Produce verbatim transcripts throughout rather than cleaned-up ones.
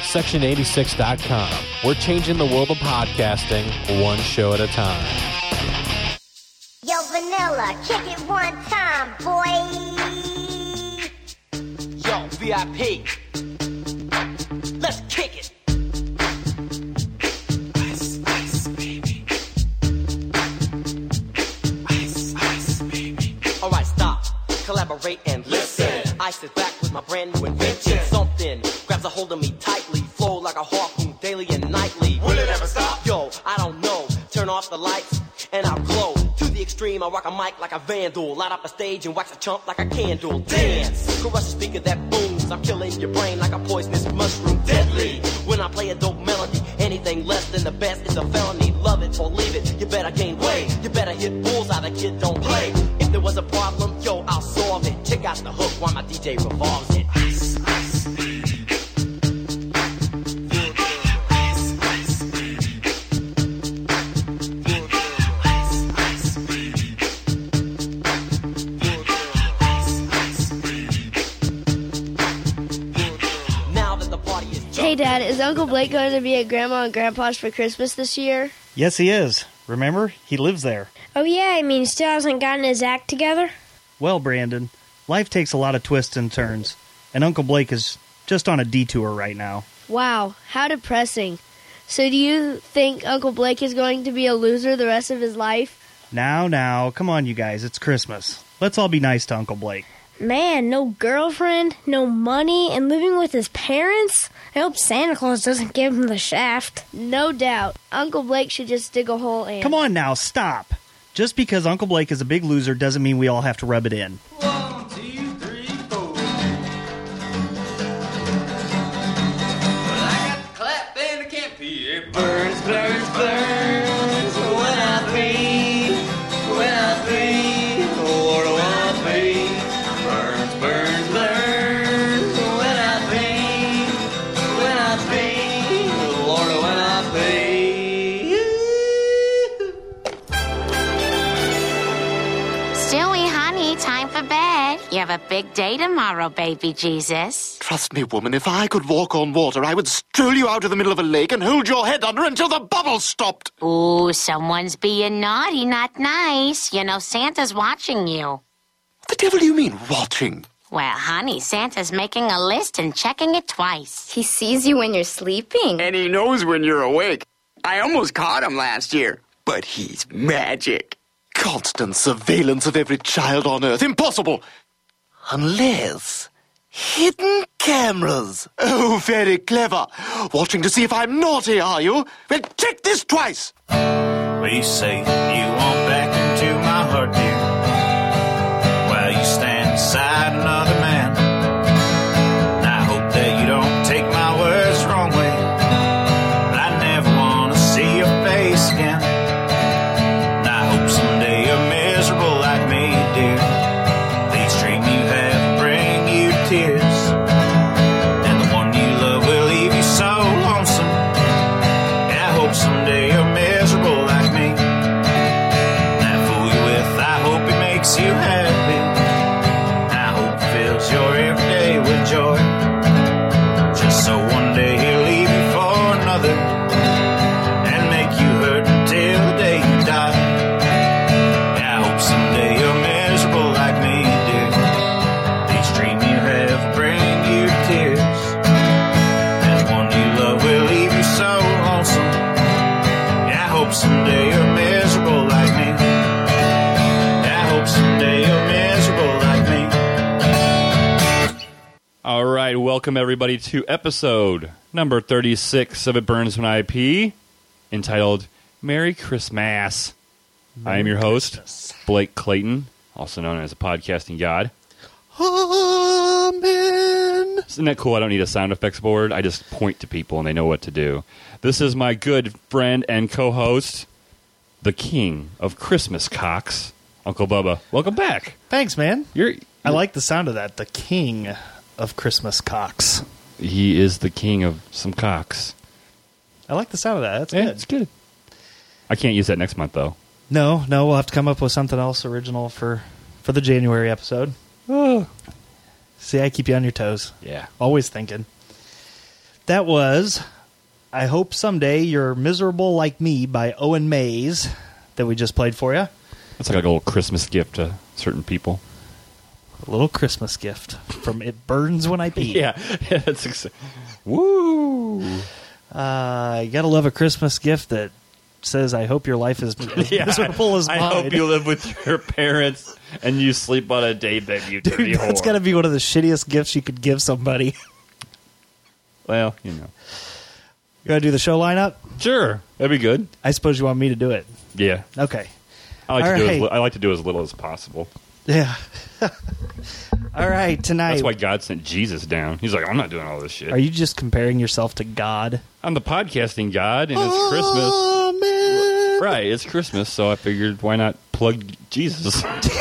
section eighty-six dot com. We're changing the world of podcasting one show at a time. Yo, Vanilla, kick it one time, boy. Yo, V I P. Let's kick it. Ice, ice, baby. Ice, ice, baby. All right, stop. Collaborate and listen. I sit back with my brand new invention. Something grabs a hold of me tightly. Flow like a harpoon daily and nightly. Will it ever stop? Yo, I don't know. Turn off the lights and I'll glow. To the extreme, I rock a mic like a vandal. Light up a stage and wax a chump like a candle. Dance! Crush a speaker that booms. I'm killing your brain like a poisonous mushroom. Deadly! When I play a dope melody, anything less than the best is a felony. Love it or leave it, you better gain weight. You better hit bullseye, the kid don't play. If there was a problem, yo, I'll solve it. Check out the hook while my D J revolves it. Ice, ice, baby. Hey, Dad, is Uncle Blake going to be at Grandma and Grandpa's for Christmas this year? Yes, he is. Remember? He lives there. Oh, yeah, I mean, he still hasn't gotten his act together? Well, Brandon, life takes a lot of twists and turns, and Uncle Blake is just on a detour right now. Wow, how depressing. So do you think Uncle Blake is going to be a loser the rest of his life? Now, now, come on, you guys, it's Christmas. Let's all be nice to Uncle Blake. Man, no girlfriend, no money, and living with his parents? I hope Santa Claus doesn't give him the shaft. No doubt. Uncle Blake should just dig a hole and... Come on now, stop. Just because Uncle Blake is a big loser doesn't mean we all have to rub it in. One, two, three, four. Well, I got the clap and I can't pee. It burns, burns, burns. When I pee, when I pee, Lord, when I pee. Burns, burns, burns. When I pee, when I pee, Lord, when I pee. Stewie, honey, time for bed. You have a big day tomorrow, baby Jesus. Trust me, woman, if I could walk on water, I would stroll you out of the middle of a lake and hold your head under until the bubbles stopped. Ooh, someone's being naughty, not nice. You know, Santa's watching you. What the devil do you mean, watching? Well, honey, Santa's making a list and checking it twice. He sees you when you're sleeping. And he knows when you're awake. I almost caught him last year. But he's magic. Constant surveillance of every child on Earth. Impossible! Unless... hidden cameras. Oh, very clever. Watching to see if I'm naughty, are you? Well, check this twice. We say you want back into my heart, dear, while you stand beside another man. And I hope that you don't take my words the wrong way, but I never want to see your face again. And I hope someday you're miserable like me, dear. These dreams you have bring you tears, and the one you love will leave you so lonesome. And I hope someday you're miserable like me. That fool you with, I hope it makes you happy. I hope it fills your every day with joy, just so one day he'll leave you for another and make you hurt until the day you die. I hope someday you're miserable like me, dear. Each dream you have bring you tears, and the one you love will leave you so lonesome. I hope someday you're miserable like me. I hope someday you're miserable like me. All right, welcome everybody to episode number thirty-six of It Burns When I Pee, entitled Merry Christmas. I am your host, Blake Clayton, also known as a podcasting god. Amen. Isn't that cool? I don't need a sound effects board. I just point to people and they know what to do. This is my good friend and co-host, the king of Christmas cocks, Uncle Bubba. Welcome back. Thanks, man. You're, you're I like the sound of that. The king of Christmas cocks. He is the king of some cocks. I like the sound of that. That's yeah, good. It's good. I can't use that next month, though. No, no, we'll have to come up with something else original for, for the January episode. Oh. See, I keep you on your toes. Yeah. Always thinking. That was I Hope Someday You're Miserable Like Me by Owen Mays that we just played for you. That's like a little Christmas gift to certain people. A little Christmas gift from It Burns When I Pee. yeah, yeah, that's exa- woo. Uh, you gotta love a Christmas gift that says, "I hope your life is as Yeah, miserable as mine." I hope you live with your parents and you sleep on a daybed, you dirty Dude, whore. that's gotta be one of the shittiest gifts you could give somebody. Well, you know. You gotta do the show lineup? Sure, that'd be good. I suppose you want me to do it. Yeah. Okay. I like, All to do right. as, li- I like to do as little as possible. Yeah. All right, tonight. That's why God sent Jesus down. He's like, I'm not doing all this shit. Are you just comparing yourself to God? I'm the podcasting God, and it's Oh, Christmas. Right, it's Christmas, so I figured why not plug Jesus?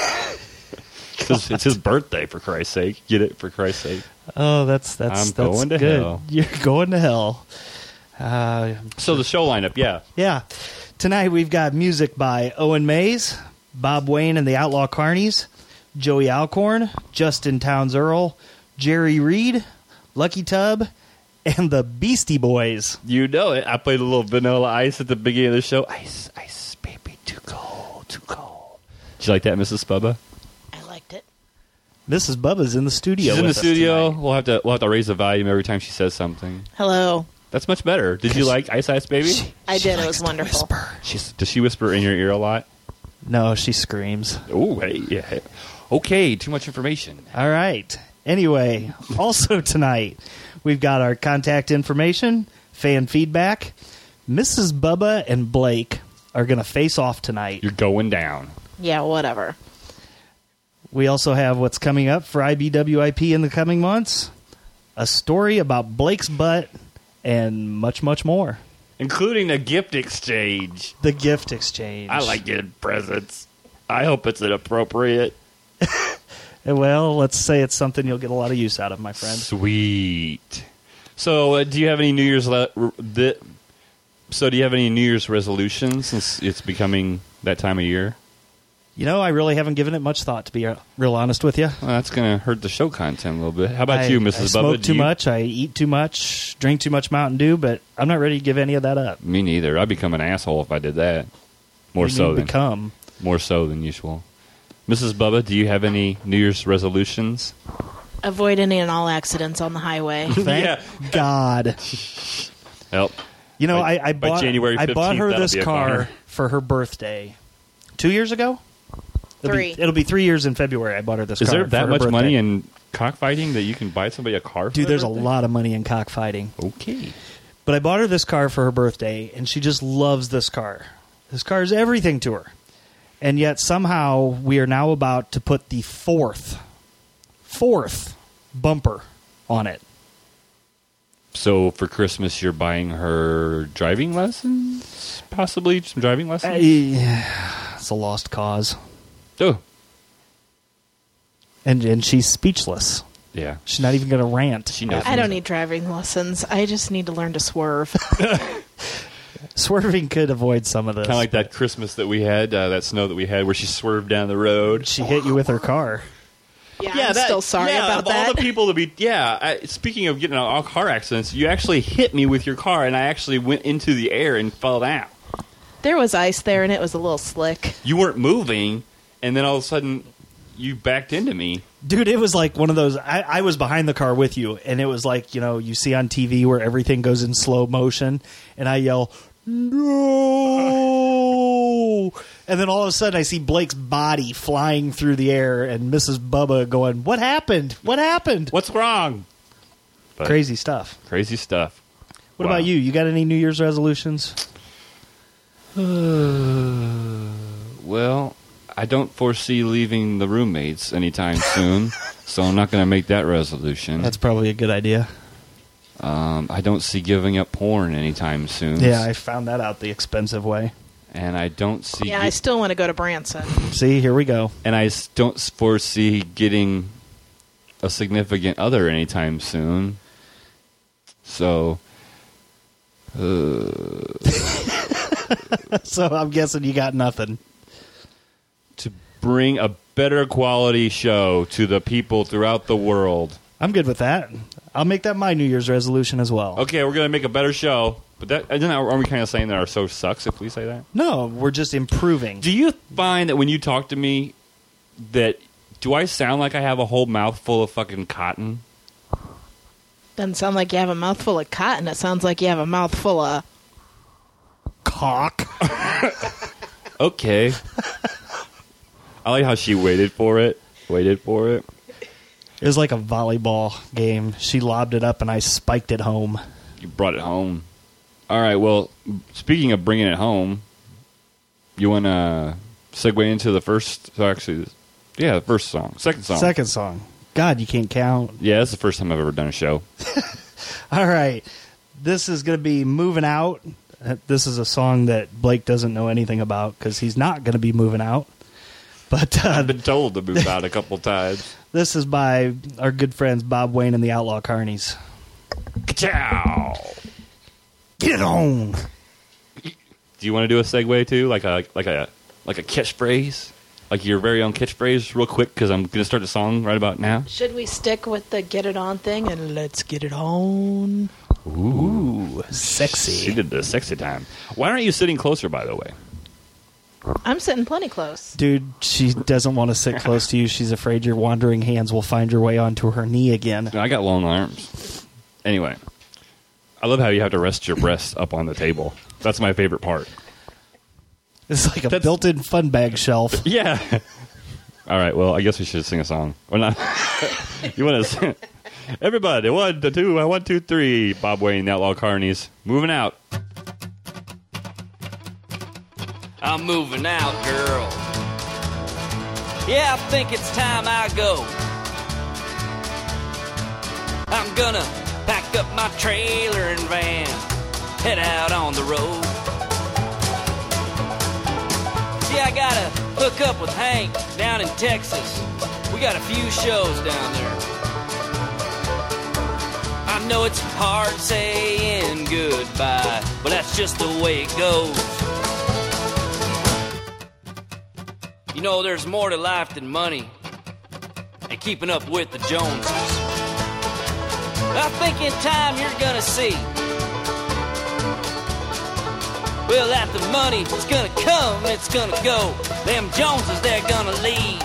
Because it's his birthday, for Christ's sake. Get it, for Christ's sake. Oh, that's that's I'm that's going to good. hell. You're going to hell. Uh, So the show lineup, yeah. yeah. Tonight we've got music by Owen Mays, Bob Wayne and the Outlaw Carnies, Joey Alcorn, Justin Townes Earl, Jerry Reed, Lucky Tub, and the Beastie Boys. You know it. I played a little Vanilla Ice at the beginning of the show. Ice, ice, baby, too cold, too cold. Did you like that, Missus Bubba? I liked it. Missus Bubba's in the studio. She's in the with us studio. tonight. We'll have to we'll have to raise the volume every time she says something. Hello. That's much better. Did you like Ice Ice Baby? I did. It was wonderful. She's, does she whisper in your ear a lot? No, she screams. Oh, hey, yeah. Okay, too much information. All right. Anyway, also tonight, we've got our contact information, fan feedback. Missus Bubba and Blake are going to face off tonight. You're going down. Yeah, whatever. We also have what's coming up for I B W I P in the coming months, a story about Blake's butt, and much, much more. Including a gift exchange. The gift exchange. I like getting presents. I hope it's inappropriate. Well, let's say it's something you'll get a lot of use out of, my friend. Sweet. So, uh, do you have any New Year's? Le- r- th- so, do you have any New Year's resolutions since it's becoming that time of year? You know, I really haven't given it much thought, to be uh, real honest with you. Well, that's going to hurt the show content a little bit. How about I, you, Missus I Bubba? smoke Do too you- much, I eat too much, drink too much Mountain Dew, but I'm not ready to give any of that up. Me neither. I'd become an asshole if I did that. More You so mean than become. more so than usual. Missus Bubba, do you have any New Year's resolutions? Avoid any and all accidents on the highway. Thank Yeah. God. Help. You know, By- I, I by bought January I bought fifteenth, her that'll this be a car goner. for her birthday two years ago. It'll Three. Be, it'll be three years in February. I bought her this Is car. there for that her much birthday. money in cockfighting that you can buy somebody a car for Dude, their there's a birthday? lot of money in cockfighting. Okay. But I bought her this car for her birthday, and she just loves this car. This car is everything to her. And yet somehow we are now about to put the fourth, fourth bumper on it. So for Christmas, you're buying her driving lessons? Possibly some driving lessons? I- it's a lost cause. Oh. And and she's speechless. Yeah. She's not even going to rant. She knows. I don't need driving lessons. I just need to learn to swerve. Swerving could avoid some of this. Kind of like that Christmas that we had, uh, that snow that we had, where she swerved down the road. She hit you with her car. Yeah, I'm still sorry yeah, about of that. all the people to be, yeah. I, speaking of getting in all car accidents, you actually hit me with your car, and I actually went into the air and fell down. There was ice there, and it was a little slick. You weren't moving, and then all of a sudden, you backed into me. Dude, it was like one of those. I, I was behind the car with you, and it was like, you know, you see on T V where everything goes in slow motion, and I yell, no! And then all of a sudden I see Blake's body flying through the air, and Missus Bubba going, what happened? What happened? What's wrong? But Crazy stuff. Crazy stuff. What Wow. about you? You got any New Year's resolutions? Well, I don't foresee leaving the roommates anytime soon, so I'm not going to make that resolution. That's probably a good idea. Um, I don't see giving up porn anytime soon. Yeah, I found that out the expensive way. And I don't see. Yeah, I still want to go to Branson. See, here we go. and I s- don't foresee getting a significant other anytime soon. So, uh, So I'm guessing you got nothing. to bring a better quality show to the people throughout the world. I'm good with that. I'll make that my New Year's resolution as well. Okay, we're going to make a better show. But that, isn't that, are we kind of saying that our show sucks if we say that? No, we're just improving. Do you find that when you talk to me, that do I sound like I have a whole mouthful of fucking cotton? Doesn't sound like you have a mouthful of cotton. It sounds like you have a mouthful of cock. Okay. I like how she waited for it. Waited for it. It was like a volleyball game. She lobbed it up and I spiked it home. You brought it home. All right, well, speaking of bringing it home, you want to segue into the first, so actually, yeah, the first song. Second song. Second song. God, you can't count. Yeah, it's the first time I've ever done a show. All right. This is going to be Moving Out. This is a song that Blake doesn't know anything about because he's not going to be moving out. But uh, I've been told to move out a couple times. This is by our good friends Bob Wayne and the Outlaw Carnies. Ka-chow! Get it on. Do you want to do a segue too, like a like a like a catchphrase, like your very own catchphrase, real quick? Because I'm going to start the song right about now. Should we stick with the get it on thing and let's get it on? Ooh, sexy. She did the sexy time. Why aren't you sitting closer, by the way? I'm sitting plenty close. Dude, she doesn't want to sit close to you. She's afraid your wandering hands will find your way onto her knee again. I got long arms. Anyway, I love how you have to rest your breasts up on the table. That's my favorite part. It's like a That's, built-in fun bag shelf. Yeah. All right, well, I guess we should sing a song. Well, not. You want to sing? Everybody, one, two, one, two, three. Bob Wayne, the Outlaw Carnies. Moving out. I'm moving out, girl. Yeah, I think it's time I go. I'm gonna pack up my trailer and van, head out on the road. See, I gotta hook up with Hank down in Texas. We got a few shows down there. I know it's hard saying goodbye, but that's just the way it goes. You know, there's more to life than money and keeping up with the Joneses. I think in time you're gonna see, well, that the money is gonna come and it's gonna go. Them Joneses, they're gonna leave.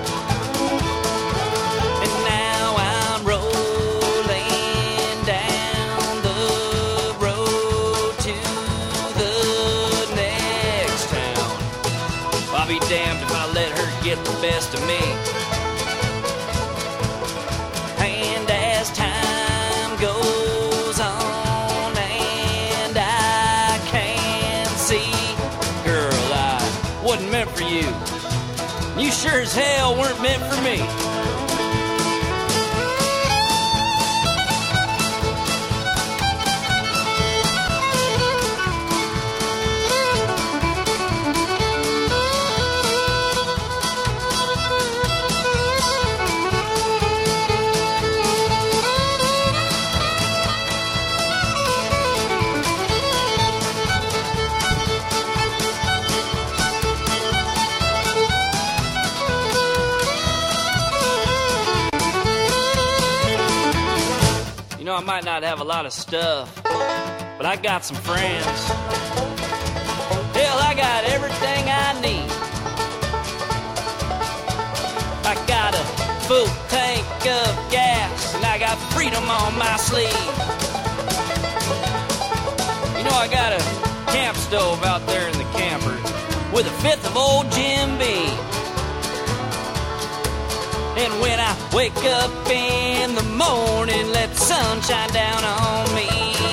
And now I'm rolling down the road to the next town. I'll be damned if I let her get the best of me. And as time goes on and I can see, girl, I wasn't meant for you. You sure as hell weren't meant for me. I might not have a lot of stuff, but I got some friends. Hell, I got everything I need. I got a full tank of gas, and I got freedom on my sleeve. You know, I got a camp stove out there in the camper with a fifth of old Jim Beam. And when I wake up in the morning, let the sun shine down on me.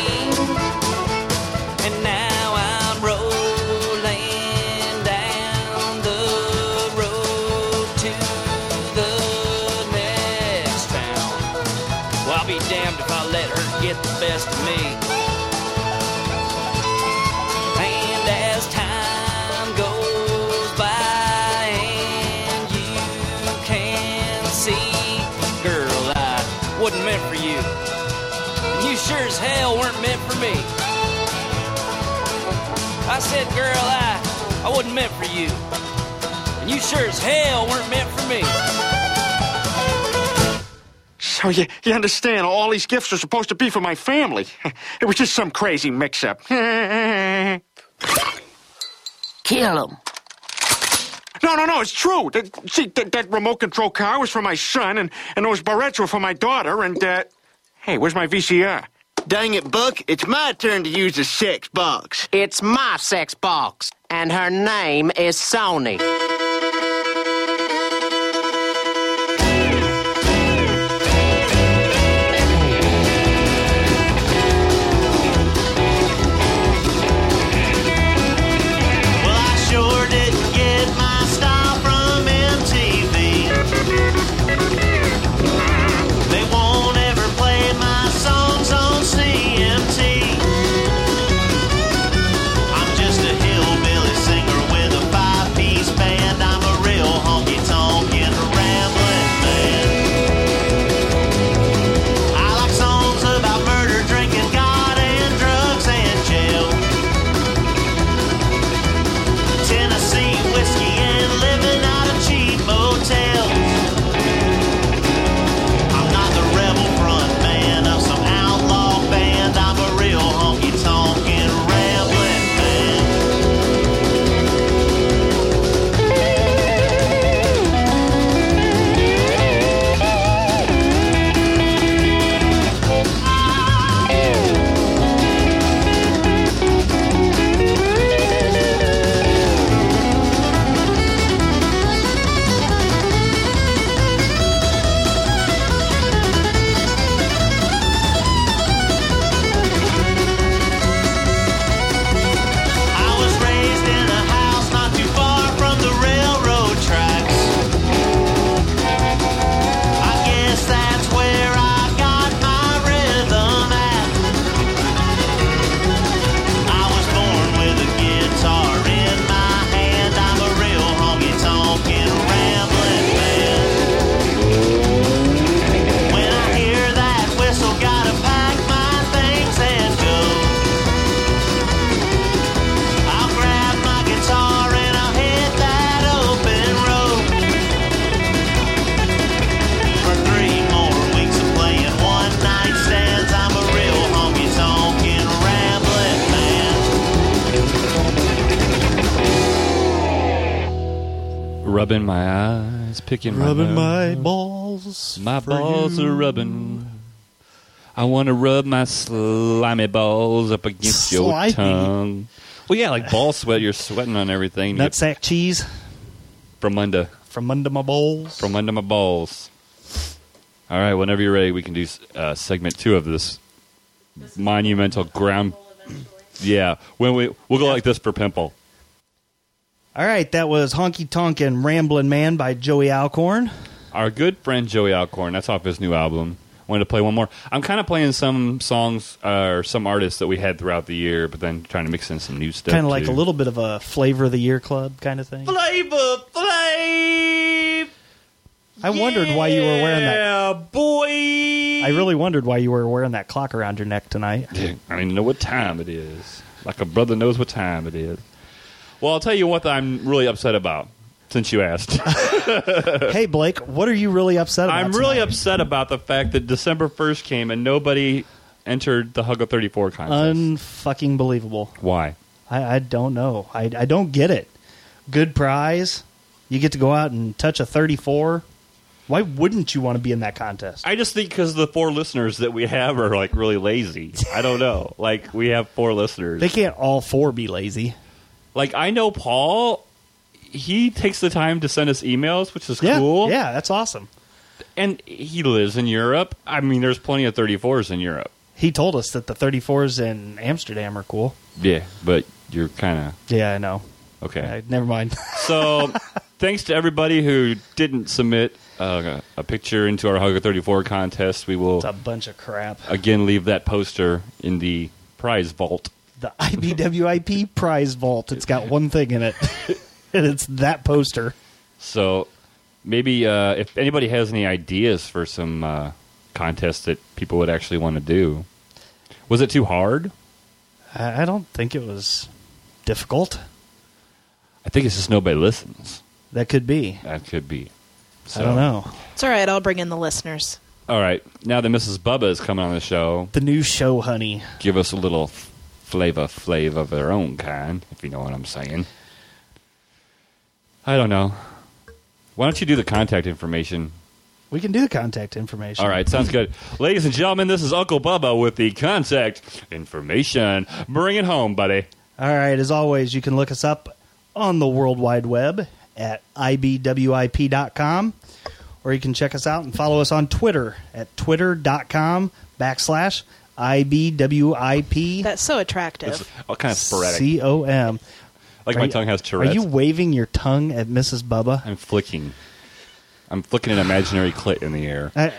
And now I'm rolling down the road to the next town. Well, I'll be damned if I let her get the best of me. And as time goes by and you can see, girl, I wasn't meant for you. You sure as hell weren't meant for me. I said, girl, I, I wasn't meant for you. And you sure as hell weren't meant for me. So you, you understand, all these gifts are supposed to be for my family. It was just some crazy mix-up. Kill him. No, no, no, it's true. That, see, that, that remote control car was for my son, and, and those barrettes were for my daughter, and, uh... Hey, where's my V C R? Dang it, Buck. It's my turn to use the sex box. It's my sex box, and her name is Sony. Rubbing my eyes, picking Rubbing my, my balls. My for balls you. are rubbing. I want to rub my slimy balls up against Slimy? your tongue. Well, yeah, like ball sweat. You're sweating on everything. Nutsack cheese. From under. From under my balls. From under my balls. All right, whenever you're ready, we can do uh, segment two of this, this monumental ground. Yeah, when we we'll go like this for Pimple. All right, that was Honky Tonk and Ramblin' Man by Joey Alcorn. Our good friend Joey Alcorn. That's off his new album. Wanted to play one more. I'm kind of playing some songs uh, or some artists that we had throughout the year, but then trying to mix in some new stuff. Kind of like too. a little bit of a Flavor of the Year Club kind of thing. Flavor Flav! I wondered why you were wearing that. Yeah, boy! I really wondered why you were wearing that clock around your neck tonight. Yeah, I didn't know what time it is. Like a brother knows what time it is. Well, I'll tell you what I'm really upset about, since you asked. Hey, Blake, what are you really upset about I'm really tonight? upset about the fact that December first came and nobody entered the Huggo thirty-four contest. Unfucking believable. Why? I, I don't know. I, I don't get it. Good prize. You get to go out and touch a thirty-four. Why wouldn't you want to be in that contest? I just think because the four listeners that we have are, like, really lazy. I don't know. Like, we have four listeners. They can't all four be lazy. Like, I know Paul, he takes the time to send us emails, which is yeah, cool. Yeah, that's awesome. And he lives in Europe. I mean, there's plenty of thirty-fours in Europe. He told us that the thirty-fours in Amsterdam are cool. Yeah, but you're kind of... Yeah, I know. Okay. Uh, never mind. So, thanks to everybody who didn't submit uh, a picture into our Huggo thirty-four contest. We will... It's a bunch of crap. Again, leave that poster in the prize vault. The I B W I P prize vault. It's got one thing in it, and it's that poster. So, maybe uh, if anybody has any ideas for some uh, contests that people would actually want to do. Was it too hard? I I don't think it was difficult. I think it's just nobody listens. That could be. That could be. So, I don't know. It's all right. I'll bring in the listeners. All right. Now that Missus Bubba is coming on the show, The new show, honey. give us a little flavor flav of their own kind, if you know what I'm saying. I don't know. Why don't you do the contact information? We can do the contact information. All right, sounds good. Ladies and gentlemen, this is Uncle Bubba with the contact information. Bring it home, buddy. All right, as always, you can look us up on the World Wide Web at I B W I P dot com, or you can check us out and follow us on Twitter at twitter.com backslash IBWIP. That's so attractive. It's all kind of sporadic. C O M. Like Are my you- tongue has Tourette's. Are you waving your tongue at Missus Bubba? I'm flicking. I'm flicking an imaginary clit in the air. I-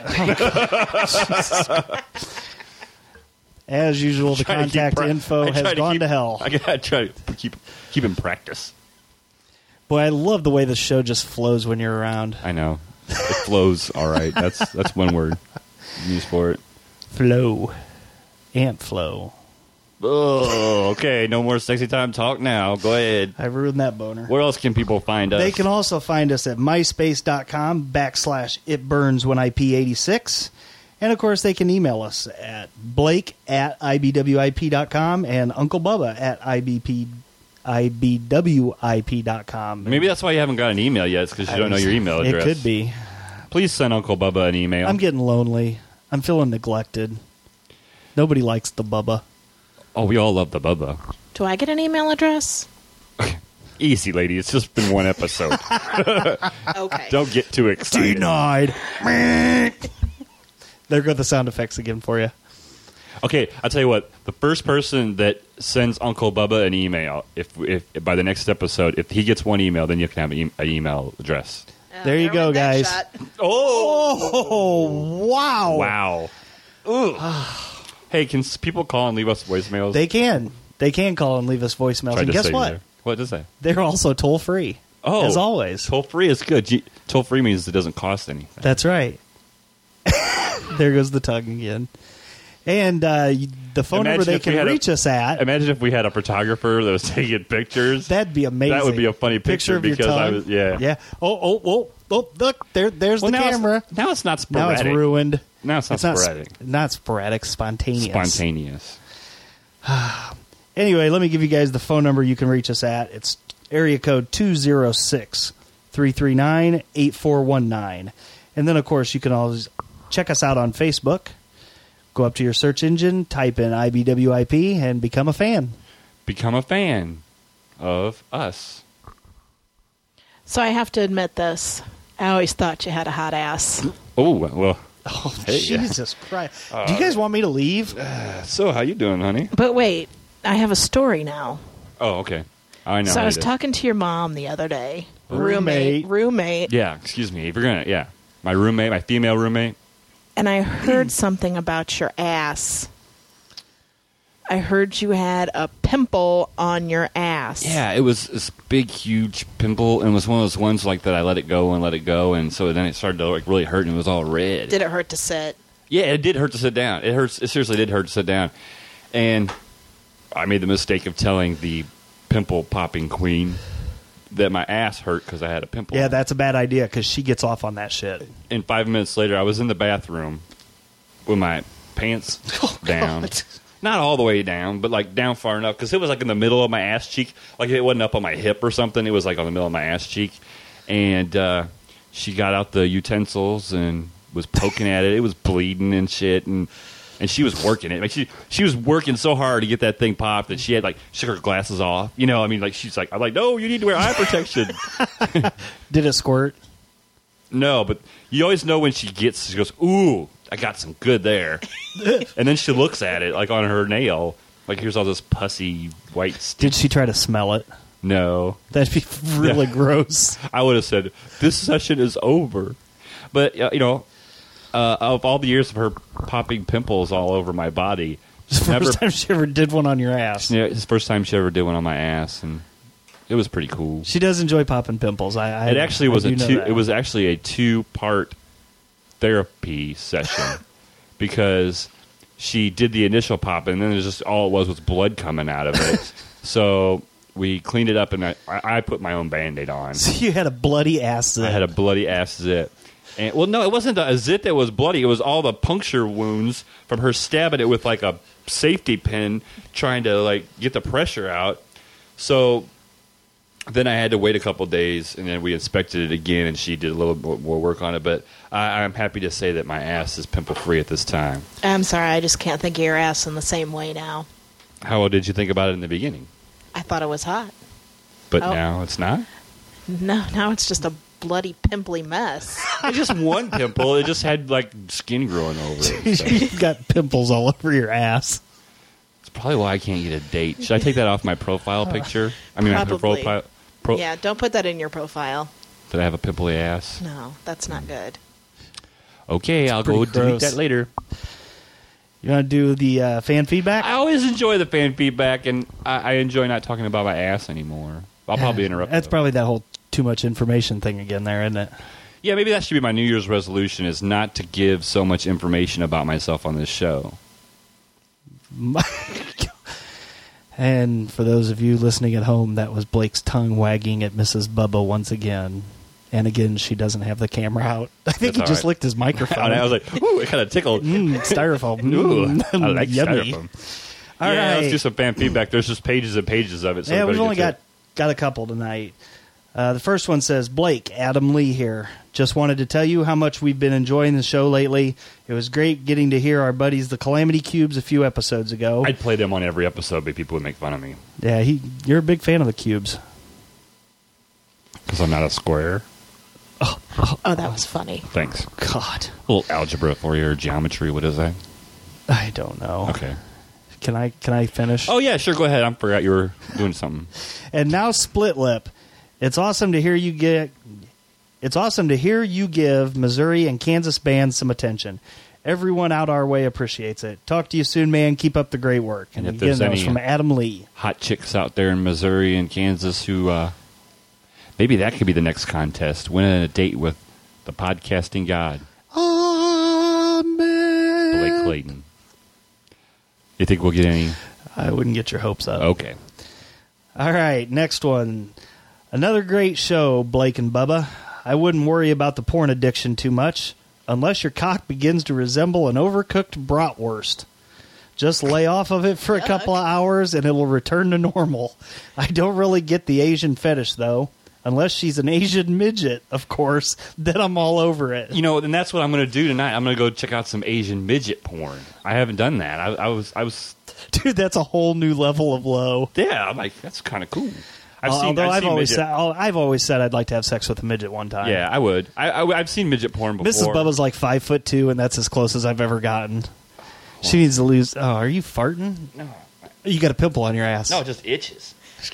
As usual, the Trying to keep contact pra- info I has try to gone keep- to hell. I gotta try to keep keep in practice. Boy, I love the way the show just flows when you're around. I know it flows. All right, that's that's one word used for it. Flow. Ant flow. Oh, okay. No more sexy time talk now. Go ahead. I ruined that boner. Where else can people find us? They can also find us at myspace.com backslash it burns when I P eighty-six. And, of course, they can email us at Blake at I B W I P dot com and Uncle Bubba at I B P, I B W I P dot com. Maybe that's why you haven't got an email yet. It's because you don't know your email address. It could be. Please send Uncle Bubba an email. I'm getting lonely. I'm feeling neglected. Nobody likes the Bubba. Oh, we all love the Bubba. Do I get an email address? Easy, lady. It's just been one episode. Okay. Don't get too excited. Denied. There go the sound effects again for you. Okay, I'll tell you what. The first person that sends Uncle Bubba an email, if if by the next episode, if he gets one email, then you can have an e- email address. There you go, guys. Oh, wow. Wow. Hey, can s- people call and leave us voicemails? They can. They can call and leave us voicemails. Tried And to guess save you what? there. What does it say? They're also toll free. Oh, as always. Toll free is good. G- toll free means it doesn't cost anything. That's right. There goes the tongue again. And uh, the phone Imagine number they if we can had a- reach us at. Imagine if we had a photographer that was taking pictures. That'd be amazing. That would be a funny picture, of your because I tongue. was yeah. Yeah. Oh, oh, oh, oh! Look, there, there's Well, the now it's- camera. now it's not Now sporadic. it's ruined. Now it's not not sporadic. sp- not sporadic. Spontaneous. Spontaneous. Anyway, let me give you guys the phone number you can reach us at. It's area code two zero six, three three nine, eight four one nine. And then, of course, you can always check us out on Facebook. Go up to your search engine, type in I B W I P, and become a fan. Become a fan of us. So I have to admit this. I always thought you had a hot ass. Oh well. Oh, Hey, yeah. Jesus Christ. Do you guys want me to leave? So, how you doing, honey? But wait, I have a story now. Oh, okay. I know. so how I was it is. talking to your mom the other day. Roommate. Roommate. Yeah, excuse me. If you're gonna, yeah, my roommate, my female roommate. And I heard something about your ass. I heard you had a pimple on your ass. Yeah, it was this big, huge pimple, and it was one of those ones like that. I let it go and let it go, and so then it started to like really hurt, and it was all red. Did it hurt to sit? Yeah, it did hurt to sit down. It hurts. It seriously did hurt to sit down, and I made the mistake of telling the pimple popping queen that my ass hurt because I had a pimple. Yeah, that's a bad idea because she gets off on that shit. And five minutes later, I was in the bathroom with my pants down. Not all the way down, but like down far enough because it was like in the middle of my ass cheek. Like it wasn't up on my hip or something. It was like on the middle of my ass cheek. And uh, she got out the utensils and was poking at it. It was bleeding and shit. And and she was working it. Like she she was working so hard to get that thing popped that she had like shook her glasses off. You know, I mean, like she's like, I'm like, no, you need to wear eye protection. Did it squirt? No, but you always know when she gets, she goes, ooh, I got some good there. And then she looks at it, like on her nail, like here's all this pussy white stuff. Did she try to smell it? No. That'd be really gross. I would have said, this session is over. But, uh, you know, uh, of all the years of her popping pimples all over my body, It's the never, first time she ever did one on your ass. yeah, it's the first time she ever did one on my ass, and it was pretty cool. She does enjoy popping pimples. I, I It actually I was do a know two. that. It was actually a two-part therapy session because she did the initial pop, and then it just all it was was blood coming out of it. So we cleaned it up, and I, I put my own Band-Aid on. So you had a bloody ass zit. I had a bloody ass zit, And, well, no, it wasn't the, a zit that was bloody. It was all the puncture wounds from her stabbing it with like a safety pin, trying to like get the pressure out. So then I had to wait a couple days, and then we inspected it again, and she did a little bit more work on it. But I, I'm happy to say that my ass is pimple free at this time. I'm sorry, I just can't think of your ass in the same way now. How did you think about it in the beginning? I thought it was hot. But Oh. now it's not? No, now it's just a bloody pimply mess. I just one pimple. It just had like skin growing over it. So. You've got pimples all over your ass. It's probably why I can't get a date. Should I take that off my profile picture? I mean, my Probably. profile. Pro- Yeah, don't put that in your profile. Did I have a pimply ass? No, that's not good. Okay, I'll go pretty delete gross. that later. You want to do the uh, fan feedback? I always enjoy the fan feedback, and I, I enjoy not talking about my ass anymore. I'll probably interrupt. That's though. probably that whole too much information thing again there, isn't it? Yeah, maybe that should be my New Year's resolution: is not to give so much information about myself on this show. And for those of you listening at home, that was Blake's tongue wagging at Missus Bubba once again. And again, she doesn't have the camera out. I think That's he all just right. licked his microphone. I was like, ooh, it kind of tickled. Mm, styrofoam. Ooh, Mm, I like yummy. styrofoam. All yeah, right. let's do some fan feedback. There's just pages and pages of it. So yeah, we we've better only get to got, got a couple tonight. Uh, the first one says, Blake, Adam Lee here. Just wanted to tell you how much we've been enjoying the show lately. It was great getting to hear our buddies, the Calamity Cubes, a few episodes ago. I'd play them on every episode, but people would make fun of me. Yeah, he, you're a big fan of the Cubes. Because I'm not a square. Oh, that was funny. Thanks. God. A little algebra for you, or geometry. What is that? I don't know. Okay. Can I can I finish? Oh, yeah, sure. Go ahead. I forgot you were doing something. And now Split Lip. It's awesome to hear you get. It's awesome to hear you give Missouri and Kansas bands some attention. Everyone out our way appreciates it. Talk to you soon, man. Keep up the great work. And, And if again, there's that was any from Adam Lee. hot chicks out there in Missouri and Kansas who uh, maybe that could be the next contest. Winning a date with the podcasting god, Amen. Blake Clayton. You think we'll get any? I wouldn't get your hopes up. Okay. All right, next one. Another great show, Blake and Bubba. I wouldn't worry about the porn addiction too much, unless your cock begins to resemble an overcooked bratwurst. Just lay off of it for a couple of hours and it will return to normal. I don't really get the Asian fetish, though. Unless she's an Asian midget, of course, then I'm all over it. You know, and that's what I'm going to do tonight. I'm going to go check out some Asian midget porn. I haven't done that. I, I was, I was, Dude, that's a whole new level of low. yeah. I'm like, that's kind of cool. I've Uh, seen, although I've, I've seen always midget. said, I've always said I'd like to have sex with a midget one time. Yeah, I would. I, I, I've seen midget porn before. Missus Bubba's like five foot two, and that's as close as I've ever gotten. She needs to lose. Oh, are you farting? No, You got a pimple on your ass. no, it just itches.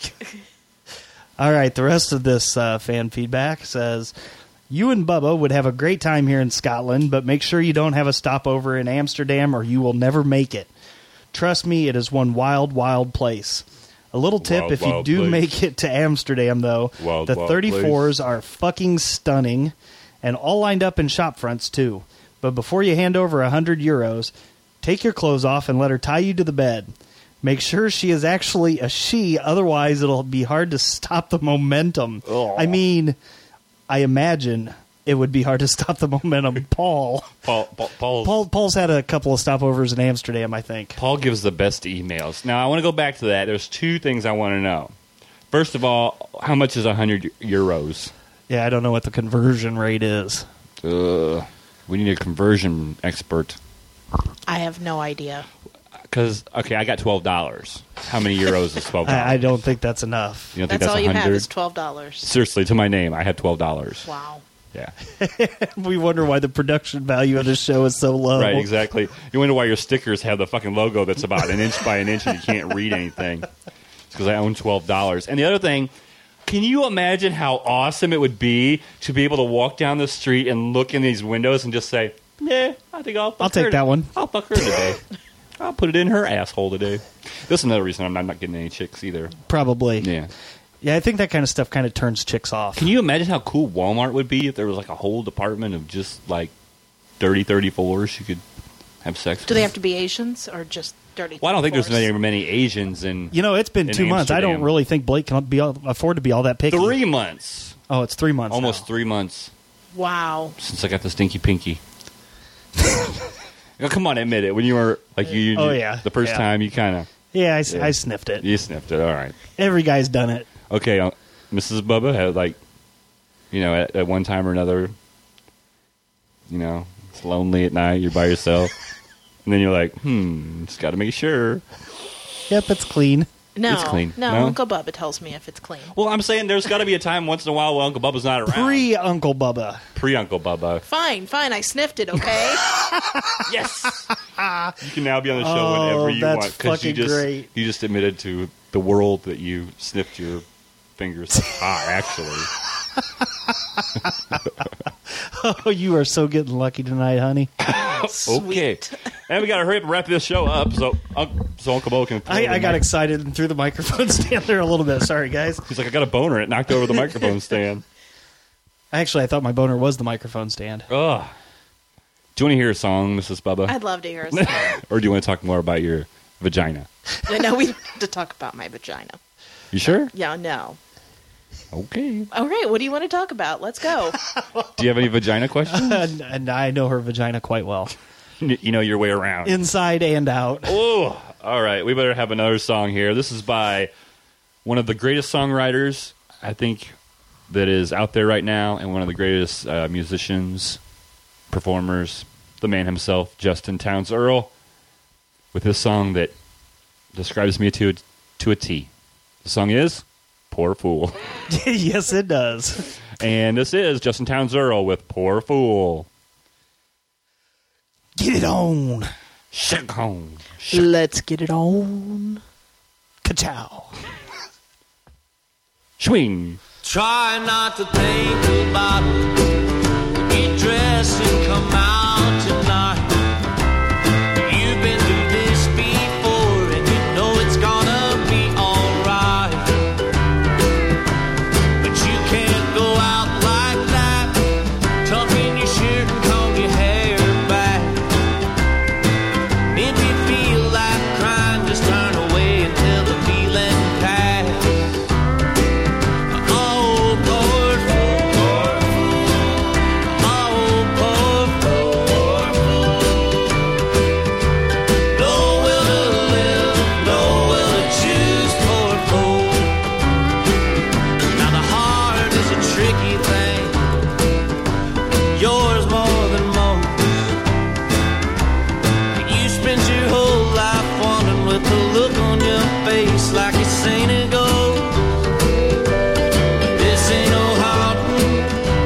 All right, the rest of this uh, fan feedback says, you and Bubba would have a great time here in Scotland, but make sure you don't have a stopover in Amsterdam or you will never make it. Trust me, it is one wild, wild place. A little tip, Wild, if you wild do place. make it to Amsterdam, though, Wild, the wild thirty-fours are fucking stunning and all lined up in shop fronts, too. But before you hand over a hundred euros, take your clothes off and let her tie you to the bed. Make sure she is actually a she, otherwise it'll be hard to stop the momentum. I mean, I imagine it would be hard to stop the momentum. Paul. Paul, Paul, Paul's, Paul Paul's had a couple of stopovers in Amsterdam, I think. Paul gives the best emails. Now, I want to go back to that. There's two things I want to know. First of all, how much is one hundred euros? Yeah, I don't know what the conversion rate is. Ugh. We need a conversion expert. I have no idea. Because, okay, I got twelve dollars. How many euros is twelve dollars? I, I don't think that's enough. You don't That's, think all that's you one have hundred? is twelve dollars. Seriously, to my name, I have twelve dollars. Wow. Yeah. We wonder why the production value of this show is so low. Right, exactly. You wonder why your stickers have the fucking logo that's about an inch by an inch and you can't read anything. It's because I own twelve dollars. And the other thing, can you imagine how awesome it would be to be able to walk down the street and look in these windows and just say, yeah, I think I'll fuck I'll take her that one. I'll fuck her today. I'll put it in her asshole today. This is another reason I'm not, I'm not getting any chicks either. Probably. Yeah. Yeah, I think that kind of stuff kind of turns chicks off. Can you imagine how cool Walmart would be if there was like a whole department of just like dirty thirty-fours you could have sex with? Do they have to be Asians or just dirty? Well, I don't think there's thirty-fours? very many Asians in. You know, it's been in two months. I don't Amsterdam. really think Blake can be afford to be all that picky. Three months. Oh, it's three months. Almost now. three months. Wow. Since I got the stinky pinky. Oh, come on, admit it. When you were like you, you Oh, yeah. the first Yeah. time you kind of Yeah, I, s- I sniffed it. you sniffed it. All right. Every guy's done it. Okay, uh, Missus Bubba had like, you know, at, at one time or another, you know, it's lonely at night. You're by yourself, and then you're like, hmm, just got to make sure. Yep, it's clean. No, It's clean. No, No? Uncle Bubba tells me if it's clean. Well, I'm saying there's got to be a time once in a while where Uncle Bubba's not around. Pre Uncle Bubba. Pre Uncle Bubba. Fine, fine. I sniffed it. Okay. Yes. You can now be on the show Oh, whenever you that's want because you fucking just great. you just admitted to the world that you sniffed your fingers high. Actually, Oh, you are so getting lucky tonight, honey. okay. And we got to hurry up and wrap this show up so um, so Uncle Bo can. throw I, the I got mic- excited and threw the microphone stand there a little bit. Sorry, guys. He's like, I got a boner. It knocked over the microphone stand. Actually, I thought my boner was the microphone stand. Ugh. Do you want to hear a song, Missus Bubba? I'd love to hear a song. Or do you want to talk more about your vagina? No, we have to talk about my vagina. You sure? Yeah, no. Okay. All right, what do you want to talk about? Let's go. Do you have any vagina questions? and, and I know her vagina quite well. You know your way around. Inside and out. Oh, all right. We better have another song here. This is by one of the greatest songwriters, I think, that is out there right now, and one of the greatest uh, musicians, performers, the man himself, Justin Townes Earl, with this song that describes me to, to a T. The song is Poor Fool. Yes, it does. And this is Justin Townes Earl with Poor Fool. Get it on. Shake on. Let's get it on. Ka-chow. Swing. Try not to think about it. Get dressed and come out tonight. You've been through this before and you know it's gonna be alright. But you can't go out like that. Tuck in your shirt and comb your hair back. If you feel like crying, just turn away until the feeling passes. Oh, poor fool. Oh, poor fool. No will to live, no will to choose, poor fool. Now the heart is a tricky thing, yours more than most. You spent your whole life wandering with the look on your face like you've seen it go. This ain't no haunting,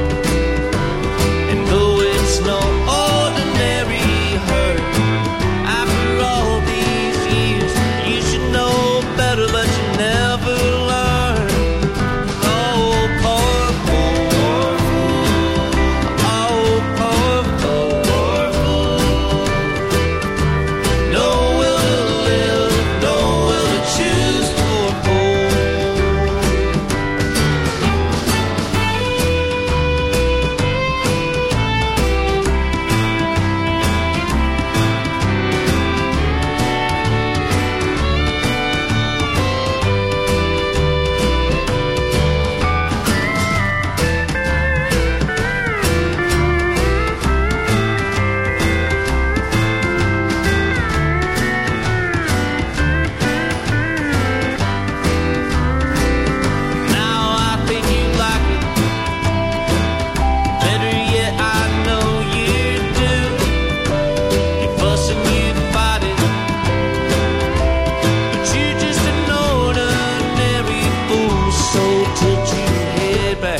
and though it's no ordinary hurt, after all these years, you should know better, but you never learn. Oh, poor fool. Oh, poor fool. No will to live, no will to choose, poor fool. Now I think you like it. Better yet, I know you do. You fuss and you fight it, but you just an ordinary fool. So tilt your head back,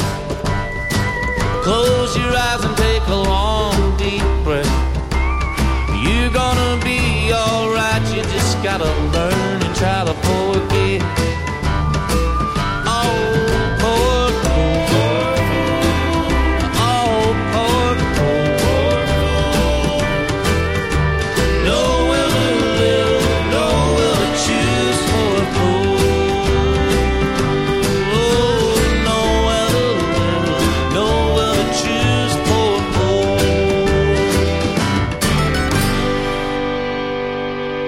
close your eyes and take a long deep breath. You're gonna be alright. You just gotta learn and try to forget. Oh, poor fool. Oh, poor fool. No will to live, no will to choose, poor fool. Oh, no will to live, no will to choose, poor fool.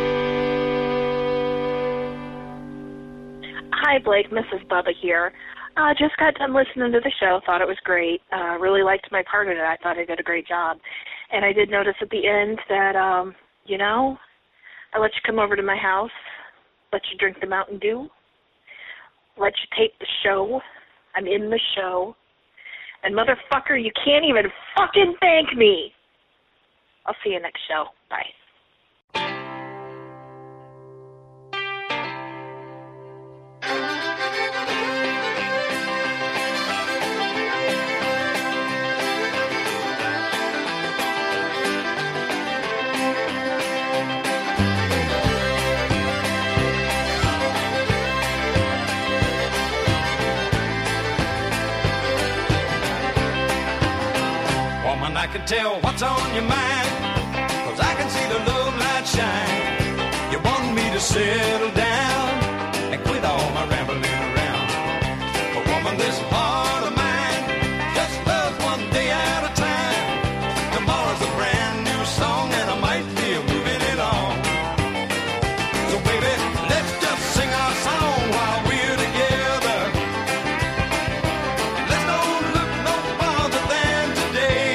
Hi, Blake. Missus Bubba here. I uh, just got done listening to the show. Thought it was great. Uh, really liked my part of it. I thought I did a great job. And I did notice at the end that, um, you know, I let you come over to my house, let you drink the Mountain Dew, let you tape the show. I'm in the show. And motherfucker, you can't even fucking thank me. I'll see you next show. Bye. I can tell what's on your mind, 'cause I can see the love light shine. You want me to settle down and quit all my rambling around. But woman, this heart of mine just loves one day at a time. Tomorrow's a brand new song and I might be moving it on. So baby, let's just sing our song while we're together. And let's don't look no farther than today.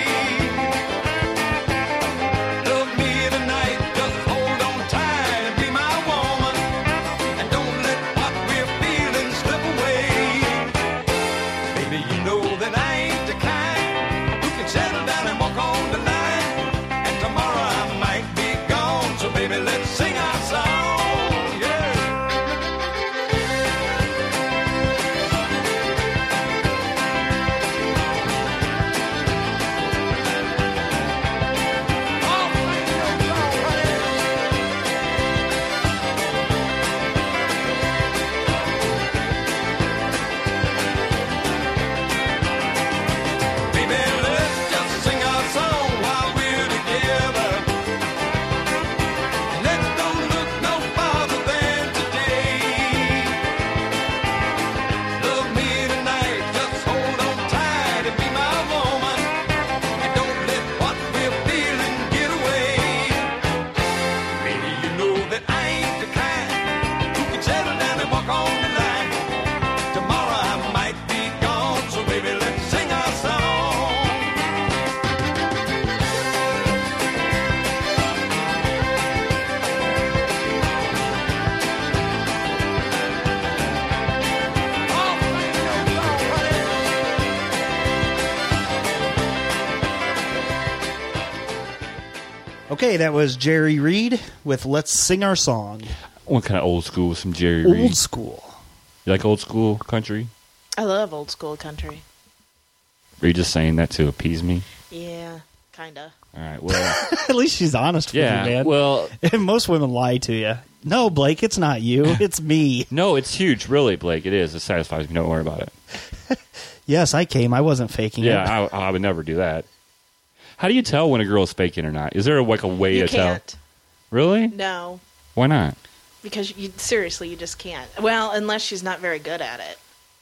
Okay, that was Jerry Reed with Let's Sing Our Song. What kind of old school? Some Jerry Old Reed? school. You like old school country? I love old school country. Are you just saying that to appease me? Yeah, kind of. All right, well... At least she's honest with Yeah, you, man. well... Most women lie to you. No, Blake, it's not you. It's me. No, it's huge. Really, Blake, it is. It satisfies me. Don't worry about it. Yes, I came. I wasn't faking Yeah, it. I, I would never do that. How do you tell when a girl is faking or not? Is there like a way You to can't. tell? Really? No, Why not? because you seriously, you just can't. Well, unless she's not very good at it.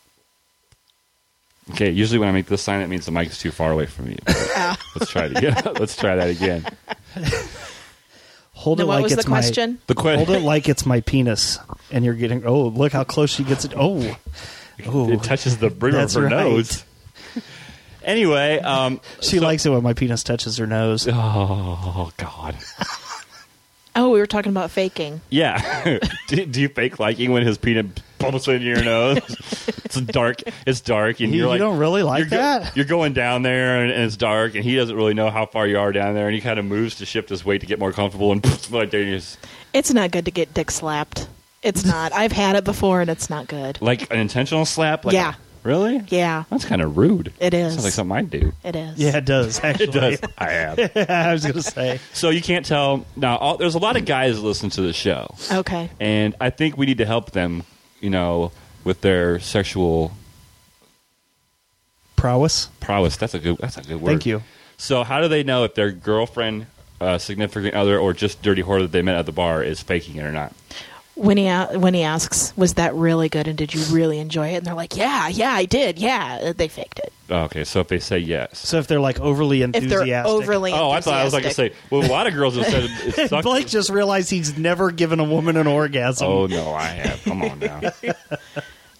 Okay, usually when I make this sign, it means the mic is too far away from me. Let's try it again. Let's try that again. Hold Now, it what like was it's the question? my The que- Hold it like it's my penis, and you're getting. Oh, look how close she gets it. Oh, oh, It touches the brim of That's her right. nose. Anyway, um, she likes it when my penis touches her nose. Oh God. Oh, we were talking about faking. Yeah. do, do you fake liking when his peanut bumps into your nose? It's dark. It's dark, and You- you're you like, don't really like you're go- that? You're going down there, and, and it's dark, and he doesn't really know how far you are down there, and he kind of moves to shift his weight to get more comfortable, and like there he is. It's not good to get dick slapped. It's not. I've had it before, and it's not good. Like an intentional slap. Like, Yeah. Really? Yeah. That's kind of rude. It is. Sounds like something I'd do. It is. Yeah, it does. Actually, It does. I have. I was going to say. So you can't tell. Now, all, there's a lot of guys that listen to the show. Okay. And I think we need to help them, you know, with their sexual prowess. Prowess. That's a good. That's a good word. Thank you. So, how do they know if their girlfriend, uh, significant other, or just dirty whore that they met at the bar is faking it or not? When he a- when he asks, "Was that really good? And did you really enjoy it?" and they're like, "Yeah, yeah, I did. Yeah," they faked it. Oh, okay, so if they say yes, So if they're like overly If they're enthusiastic. overly oh, I thought I was like to say. Well, a lot of girls have said it sucks. Blake just realized he's never given a woman an orgasm. Oh no, I have. Come on now.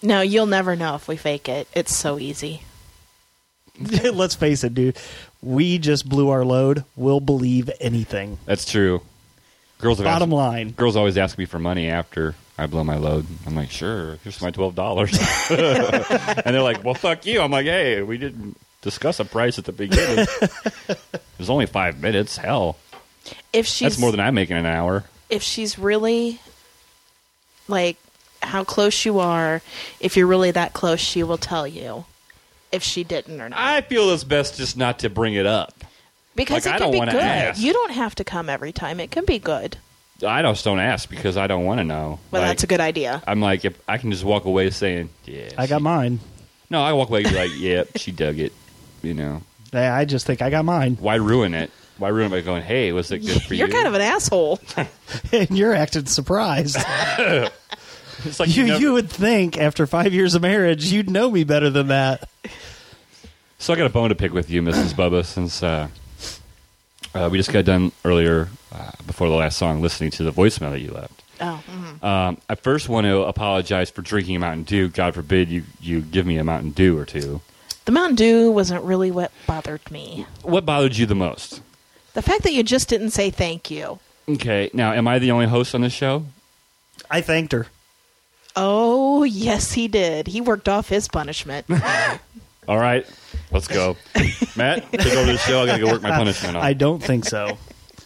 No, you'll never know if we fake it. It's so easy. Let's face it, dude. We just blew our load. We'll believe anything. That's true. Girls have Bottom asked, line. Girls always ask me for money after I blow my load. I'm like, sure, here's my twelve dollars. And they're like, well, fuck you. I'm like, hey, we didn't discuss a price at the beginning. It was only five minutes. Hell. If she's That's more than I make in an hour. If she's really, like, how close you are, if you're really that close, she will tell you if she didn't or not. I feel it's best just not to bring it up. Because like, it I can don't be wanna good. ask. You don't have to come every time. It can be good. I just don't ask because I don't want to know. Well, Like, that's a good idea. I'm like, if I can just walk away saying, yeah. I got mine. No, I walk away and be like, yeah, she dug it. You know. Yeah, I just think I got mine. Why ruin it? Why ruin it by going, hey, was it good for You're you? kind of an asshole. And you're acting surprised. It's like you, you, never- you would think after five years of marriage, you'd know me better than that. So I got a bone to pick with you, Missus Bubba, since uh, uh, we just got done earlier, uh, before the last song, listening to the voicemail that you left. Oh. Mm-hmm. Um, I first want to apologize for drinking a Mountain Dew. God forbid you, you give me a Mountain Dew or two. The Mountain Dew wasn't really what bothered me. What bothered you the most? The fact that you just didn't say thank you. Okay, now, am I the only host on this show? I thanked her. Oh, yes, he did. He worked off his punishment. All right, let's go. Matt, take over the show. I got to go work my punishment off. I don't think so.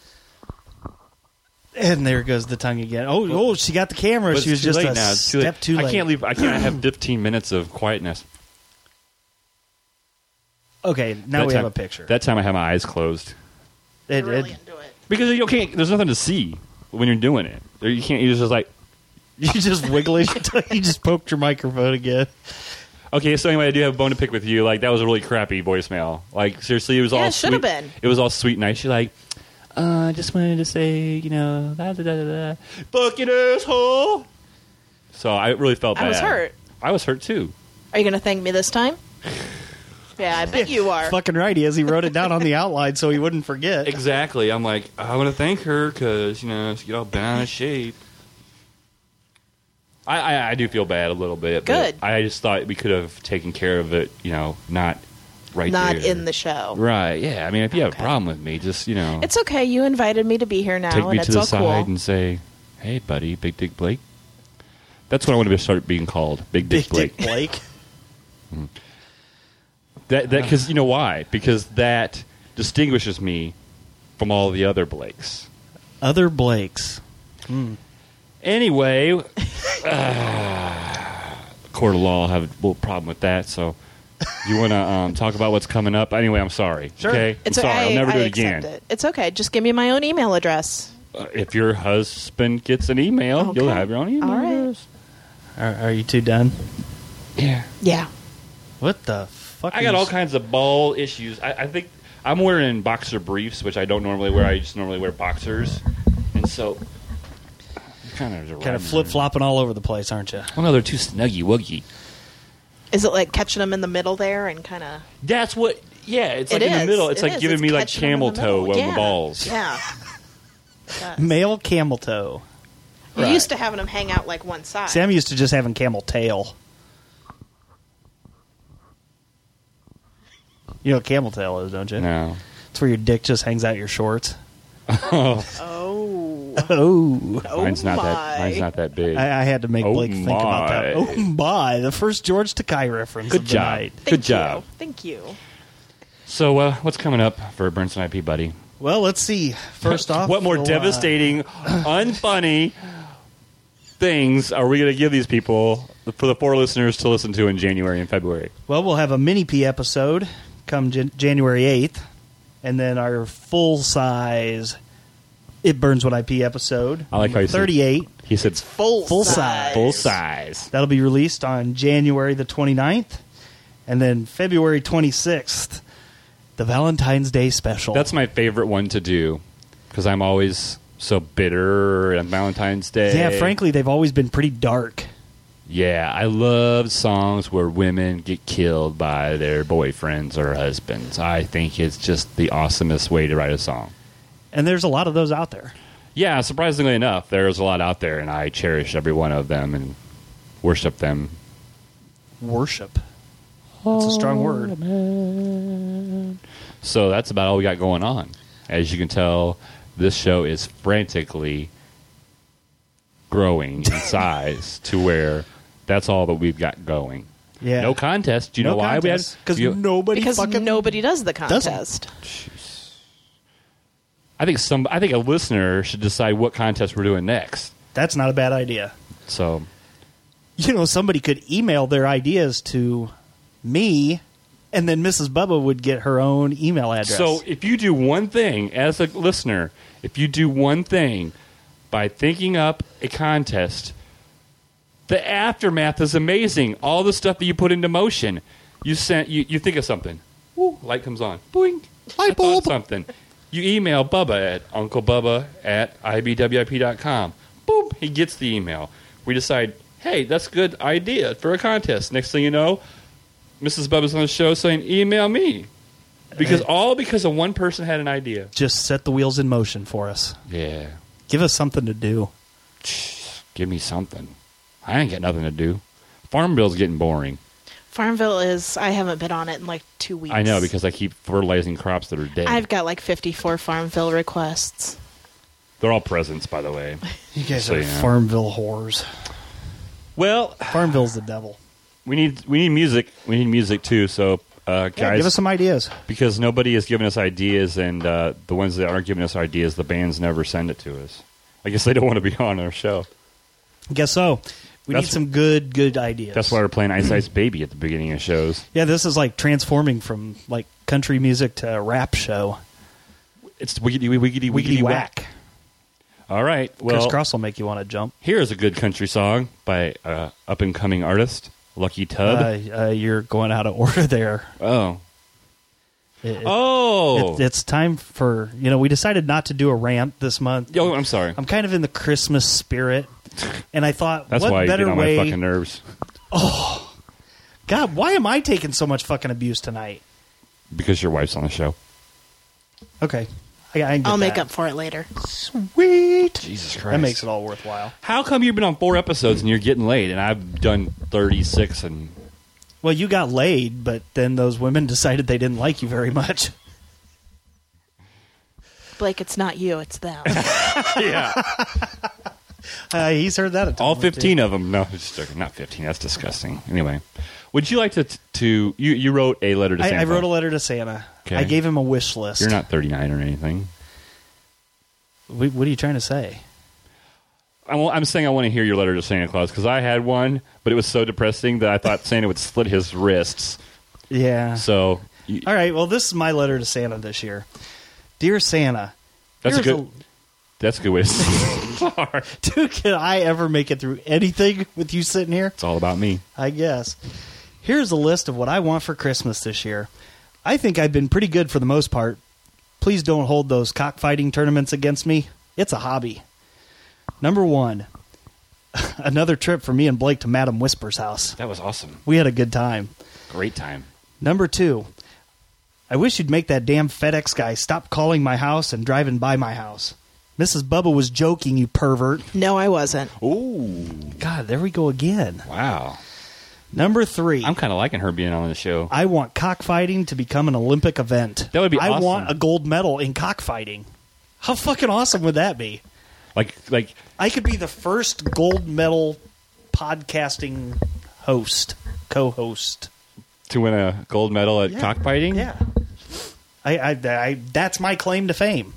And there goes the tongue again. Oh, oh, she got the camera. But she was it's too just late a now. It's too step late. too late. I can't leave. I can't have fifteen minutes of quietness. Okay, now That we time- have a picture. That time I have my eyes closed. It, really it, into it. Because you can't. There's nothing to see when you're doing it. You can't. You're just like. you just wiggle it. You just poked your microphone again. Okay, so anyway, I do have a bone to pick with you. Like, that was a really crappy voicemail. Like, seriously, it was Yeah, all it should have sweet. been. It was all sweet and nice. She's like, uh, I just wanted to say, you know, da da da da da. Fucking asshole. So I really felt bad. I was hurt. I was hurt too. Are you going to thank me this time? Yeah, I bet you are. Fucking right, he is. He wrote it down on the outline so he wouldn't forget. Exactly. I'm like, I want to thank her because, you know, she got all bent out of shape. I, I, I do feel bad a little bit. Good. But I just thought we could have taken care of it, you know, not right Not there. in the show. Right, yeah. I mean, if you have a problem with me, just, you know, It's okay. You invited me to be here now, take and me it's to the all side cool. and say, hey, buddy, Big Dick Blake. That's what I want to start being called, Big Dick Big Blake. Dick Blake. Mm. That that because you know why? Because that distinguishes me from all the other Blakes. Other Blakes. Hmm. Anyway, uh, court of law have a little problem with that. So, you want to um, talk about what's coming up? Anyway, I'm sorry. Sure. Okay, It's I'm sorry. okay. I'll never do I it again. accept it. It's okay. Just give me my own email address. Uh, if your husband gets an email, you'll Okay. have your own email. All right. address. Are, are you two done? Yeah. Yeah. What the fuck? I are got you all s- kinds of ball issues. I, I think I'm wearing boxer briefs, which I don't normally wear. I just normally wear boxers, and so kind of kind of flip flopping all over the place, aren't you? Well, no, they're too snuggy wuggy. Is it like catching them in the middle there and kind of? That's what. Yeah, it's like It in the is. middle. It's It like is. giving It's me like catching 'em in camel the toe middle. on Yeah. the balls. Yeah. Male camel toe. You're Right. used to having them hang out like one side. Sam used to just having camel tail. You know what camel tail is, don't you? No. It's where your dick just hangs out your shorts. Oh. Oh. Oh. Mine's not that. Mine's not that big. I, I had to make Oh Blake think about that. my. Oh my! The first George Takei reference. Good of the job. night. Good Thank job. You. Thank you. So, uh, what's coming up for Bernstein I P, buddy? Well, let's see. First off, what more we'll, uh, devastating, unfunny things are we going to give these people for the four listeners to listen to in January and February? Well, we'll have a mini P episode come Jan- January eighth, and then our full size It Burns What I P episode. I like how you said- thirty-eight. He said full full size. size. Full size. That'll be released on January the twenty-ninth, and then February twenty-sixth, the Valentine's Day special. That's my favorite one to do because I'm always so bitter on Valentine's Day. Yeah, frankly, they've always been pretty dark. Yeah, I love songs where women get killed by their boyfriends or husbands. I think it's just the awesomest way to write a song. And there's a lot of those out there. Yeah, surprisingly enough, there's a lot out there, and I cherish every one of them and worship them worship. That's a strong word. So that's about all we got going on. As you can tell, this show is frantically growing in size to where that's all that we've got going. Yeah. No contest. Do you No know why we had? contest, 'cause you- nobody Because fucking nobody does the doesn't. contest. I think some. I think a listener should decide what contest we're doing next. That's not a bad idea. So, You know, somebody could email their ideas to me, and then Missus Bubba would get her own email address. so if you do one thing as a listener, if you do one thing by thinking up a contest, the aftermath is amazing. All the stuff that you put into motion. You sent. You, you think of something. Woo, light comes on. Boing. Light bulb. Something. You email Bubba at Uncle Bubba at I B W I P dot com. Boom. He gets the email. We decide, hey, that's a good idea for a contest. Next thing you know, Missus Bubba's on the show saying, email me. Because all because of one person had an idea. Just set the wheels in motion for us. Yeah. Give us something to do. Give me something. I ain't got nothing to do. Farmville's getting boring. Farmville is, I haven't been on it in like two weeks. I know, because I keep fertilizing crops that are dead. I've got like fifty-four Farmville requests. They're all presents, by the way. You guys So are you know. Farmville whores. Well, Farmville's the devil. We need we need music. We need music too. So, uh, guys, Yeah, give us some ideas. because nobody has given us ideas, and uh, the ones that aren't giving us ideas, the bands never send it to us. I guess they don't want to be on our show. Guess so. We That's- need some good, good ideas. That's why we're playing Ice Ice Baby at the beginning of shows. Yeah, this is like transforming from like country music to a rap show. It's wiggity wiggity wiggity, Wiggity whack. whack. All right. Well, Chris Cross will make you want to jump. here's a good country song by uh, up and coming artist Lucky Tub. Uh, uh, you're going out of order there. oh. It- it- Oh. it- it's time for, you know, we decided not to do a rant this month. Oh, I'm sorry. I'm kind of in the Christmas spirit, and I thought, That's what why you better get on way? my fucking nerves. Oh, God, why am I taking so much fucking abuse tonight? Because your wife's on the show. Okay, I, I can get I'll make that. up for it later. Sweet. Jesus Christ. That makes it all worthwhile. How come you've been on four episodes and you're getting laid, and I've done thirty-six and... Well, you got laid, but then those women decided they didn't like you very much. Blake, it's not you, it's them. yeah. Uh, he's heard that a time All or two. fifteen of them. No, just joking. Not fifteen. That's disgusting. Anyway, would you like to... to you, you wrote a letter to I, Santa. I wrote a letter to Santa. Okay. I gave him a wish list. You're not thirty-nine or anything. What, what are you trying to say? I wa- I'm saying I want to hear your letter to Santa Claus, because I had one, but it was so depressing that I thought Santa would slit his wrists. Yeah. So... You, All right, well, this is my letter to Santa this year. Dear Santa. that's a here's good... That's a good way to start. Dude, can I ever make it through anything with you sitting here? It's all about me. I guess. Here's a list of what I want for Christmas this year. I think I've been pretty good for the most part. Please don't hold those cockfighting tournaments against me. It's a hobby. Number one, another trip for me and Blake to Madam Whisper's house. That was awesome. We had a good time. Great time. Number two, I wish you'd make that damn FedEx guy stop calling my house and driving by my house. Missus Bubba was joking, you pervert. No, I wasn't. Ooh. God, there we go again. Wow. Number three. I'm kind of liking her being on the show. I want cockfighting to become an Olympic event. That would be I awesome. want a gold medal in cockfighting. How fucking awesome would that be? Like, like I could be the first gold medal podcasting host, co-host. to win a gold medal at Yeah. cockfighting? Yeah. I, I, I, that's my claim to fame.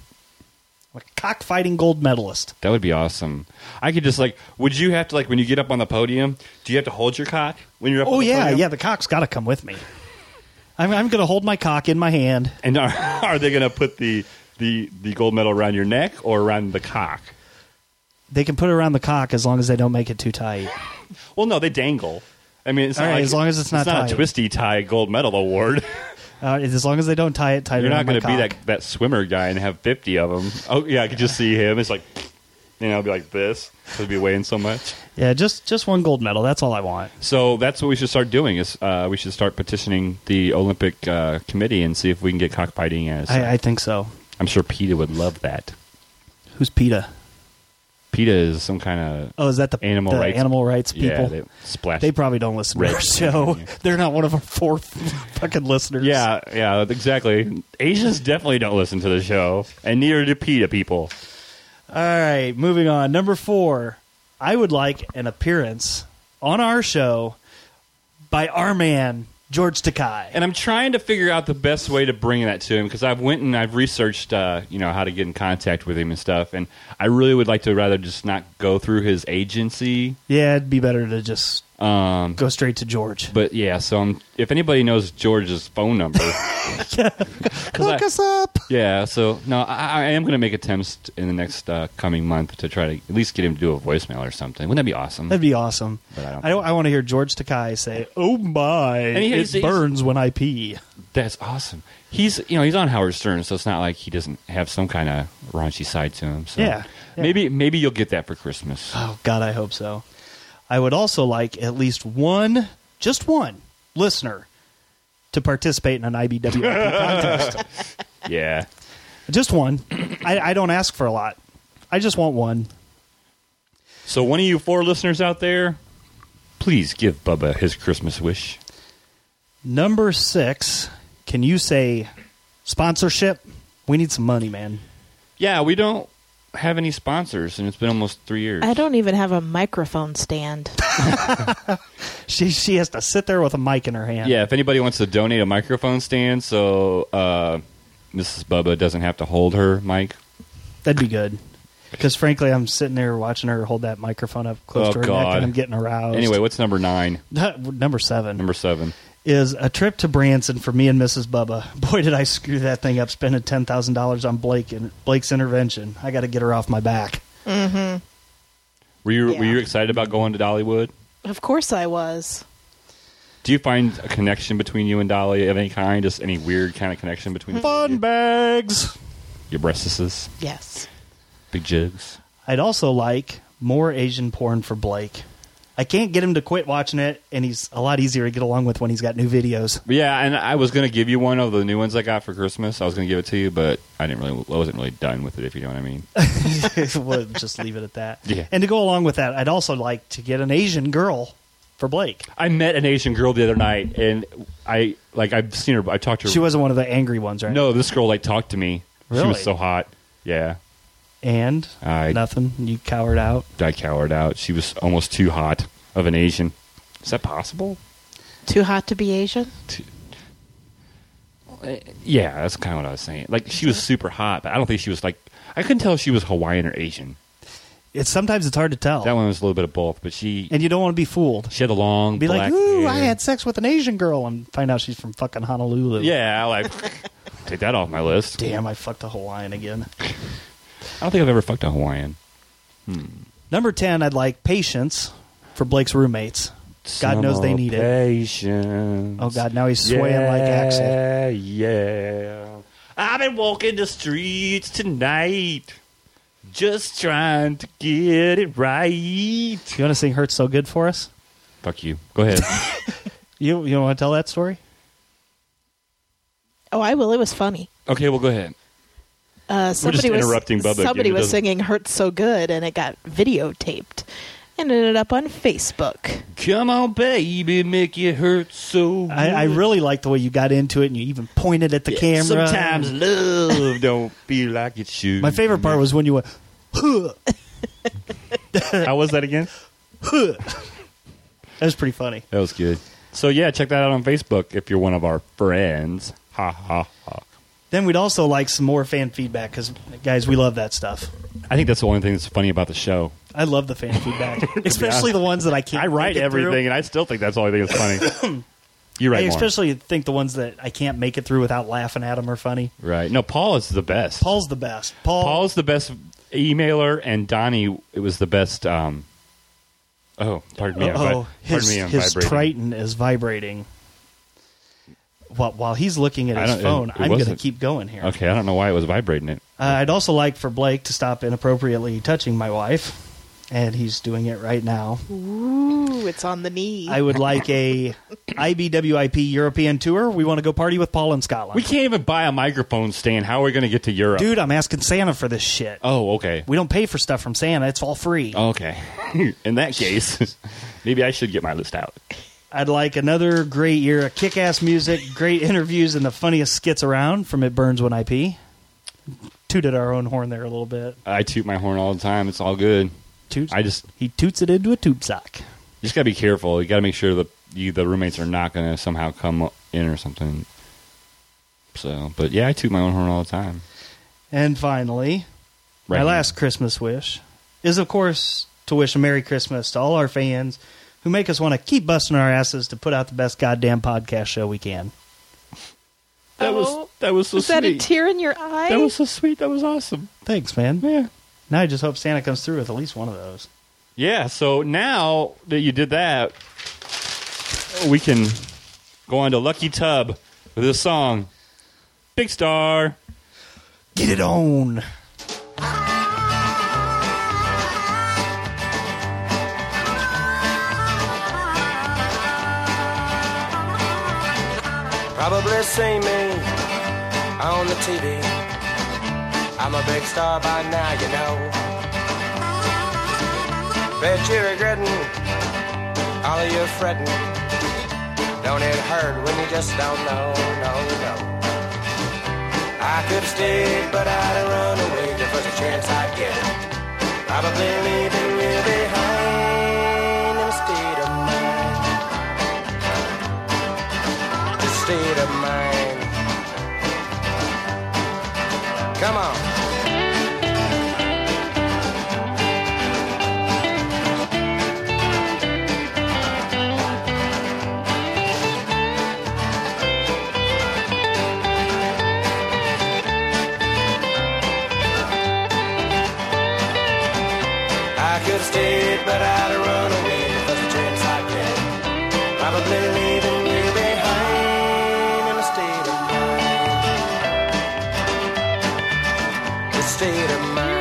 A cockfighting gold medalist. That would be awesome. I could just like, would you have to like when you get up on the podium? Do you have to hold your cock when you're up? Oh on the yeah, podium? yeah. The cock's got to come with me. I'm, I'm going to hold my cock in my hand. And are, are they going to put the, the the gold medal around your neck or around the cock? They can put it around the cock as long as they don't make it too tight. Well, no, they dangle. I mean, it's All not right, like, as long as it's not not tight. a twisty tie gold medal award. Uh, as long as they don't tie it tight. You're not going going to to be that that swimmer guy and have fifty of them. Oh yeah, I could just see him. It's like, you know, be like this. It'd be weighing so much. Yeah, just just one gold medal. That's all I want. So that's what we should start doing. Is uh, we should start petitioning the Olympic uh, committee and see if we can get cockfighting as. I, I think so. I'm sure PETA would love that. Who's PETA? PETA is some kind of Oh, is that the animal the rights animal rights people? Yeah, they splash. They probably don't listen to red our show. They're not one of our four fucking listeners. Yeah, yeah, exactly. Asians definitely don't listen to the show, and neither do PETA people. All right, moving on. Number four, I would like an appearance on our show by our man, George Takei. And I'm trying to figure out the best way to bring that to him because I've went and I've researched, uh, you know, how to get in contact with him and stuff. And I really would like to rather just not go through his agency. Yeah, it'd be better to just um, go straight to George. But yeah, so I'm, if anybody knows George's phone number, look I, us up. Yeah, so no, I, I am going to make attempts in the next uh, coming month to try to at least get him to do a voicemail or something. Wouldn't that be awesome? That'd be awesome. But I don't. I, I want to hear George Takei say, "Oh my, And he- it he's- he's- burns when I pee." That's awesome. He's, you know, he's on Howard Stern, so it's not like he doesn't have some kind of raunchy side to him. So Yeah, yeah. maybe maybe you'll get that for Christmas. Oh God, I hope so. I would also like at least one, just one listener to participate in an I B W I P contest. Yeah, just one. I, I don't ask for a lot. I just want one. So one of you four listeners out there, please give Bubba his Christmas wish. Number six, can you say sponsorship? We need some money, man. Yeah, we don't have any sponsors, and it's been almost three years. I don't even have a microphone stand. She she has to sit there with a mic in her hand. Yeah, if anybody wants to donate a microphone stand so uh, Missus Bubba doesn't have to hold her mic. That'd be good. Because frankly, I'm sitting there watching her hold that microphone up close Oh, to her God. neck, and I'm getting aroused. Anyway, what's number nine? Number seven. Number seven. Is a trip to Branson for me and Missus Bubba. Boy, did I screw that thing up spending ten thousand dollars on Blake and Blake's intervention. I got to get her off my back. Mm-hmm. Were you Yeah. were you excited about going to Dollywood? Of course I was. Do you find a connection between you and Dolly of any kind? Just any weird kind of connection between the two of Fun you? bags. Your breastises? Yes. Big jigs? I'd also like more Asian porn for Blake. I can't get him to quit watching it, and he's a lot easier to get along with when he's got new videos. Yeah, and I was going to give you one of the new ones I got for Christmas. I was going to give it to you, but I didn't really. I wasn't really done with it, if you know what I mean. We'll just leave it at that. Yeah. And to go along with that, I'd also like to get an Asian girl for Blake. I met an Asian girl the other night, and I like I've seen her. I talked to her. She wasn't one of the angry ones, right? No, this girl like talked to me. She Really? was so hot. Yeah. And I nothing. You cowered out. I cowered out. She was almost too hot of an Asian. Is that possible? Too hot to be Asian? Yeah, that's kind of what I was saying. Like she was super hot, but I don't think she was like. I couldn't tell if she was Hawaiian or Asian. It's sometimes it's hard to tell. That one was a little bit of both, but she And you don't want to be fooled. she had a long Be black like, ooh, hair. I had sex with an Asian girl, and find out she's from fucking Honolulu. Yeah, like take that off my list. Damn, I fucked a Hawaiian again. I don't think I've ever fucked a Hawaiian. Hmm. Number ten, I'd like patience for Blake's roommates. God Some knows they more need it. patience. Oh, God, now he's swaying like Axel. Yeah, yeah. I've been walking the streets tonight, just trying to get it right. You want to sing Hurts So Good for us? Fuck you. Go ahead. You you want to tell that story? Oh, I will. It was funny. Okay, well, go ahead. Uh, somebody just was, interrupting Bubba. Somebody It was doesn't- singing "Hurts So Good" and it got videotaped and ended up on Facebook. Come on, baby, make it hurt so good. I, I really like the way you got into it, and you even pointed at the camera. Sometimes love don't feel like it should. My favorite part was when you went, huh. How was that again? Huh. That was pretty funny. That was good. So, yeah, check that out on Facebook if you're one of our friends. Ha, ha, ha. Then we'd also like some more fan feedback because, guys, we love that stuff. I think that's the only thing that's funny about the show. I love the fan feedback, especially the ones that I can't. I write make it everything, through. and I still think that's the only thing that's funny. You write I more. especially think the ones that I can't make it through without laughing at them are funny. Right. No, Paul is the best. Paul's the best. Paul. Paul's the best emailer, and Donnie, it was the best. Um, oh, pardon me. I'm, vi- oh, pardon his, me, I'm his vibrating. Triton is vibrating. While, while he's looking at I his don't- phone, it I'm going to wasn't- keep going here. Okay, I don't know why it was vibrating it. Uh, I'd also like for Blake to stop inappropriately touching my wife, and he's doing it right now. Ooh, it's on the knee. I would like a I B W I P European tour. We want to go party with Paul in Scotland. We can't even buy a microphone stand. How are we going to get to Europe? Dude, I'm asking Santa for this shit. Oh, okay. We don't pay for stuff from Santa. It's all free. Okay. In that case, maybe I should get my list out. I'd like another great year of kick-ass music, great interviews, and the funniest skits around from It Burns When I Pee. Tooted our own horn there a little bit. I toot my horn all the time. It's all good. Toots? I just He toots it into a tube sock. You just got to be careful. You got to make sure that you, the roommates are not going to somehow come in or something. So, but yeah, I toot my own horn all the time. And finally, Right my here. last Christmas wish is, of course, to wish a Merry Christmas to all our fans who make us want to keep busting our asses to put out the best goddamn podcast show we can. That was that was so Was that a sweet. tear in your eye? That was so sweet. That was awesome. Thanks, man. Yeah. Now I just hope Santa comes through with at least one of those. Yeah, so now that you did that, we can go on to Lucky Tub with this song, Big Star. Get it on. Probably see me on the T V. I'm a big star by now, you know. Bet you're regretting all of your fretting. Don't it hurt when you just don't know, no, no. I could have stayed, but I'd have run away the first chance I get. Probably leaving you behind in a state of mind. A state of mind. Come on. I could have stayed, but I'd have run away the first chance I get. Probably leaving you behind in a state of mind. A state of mind.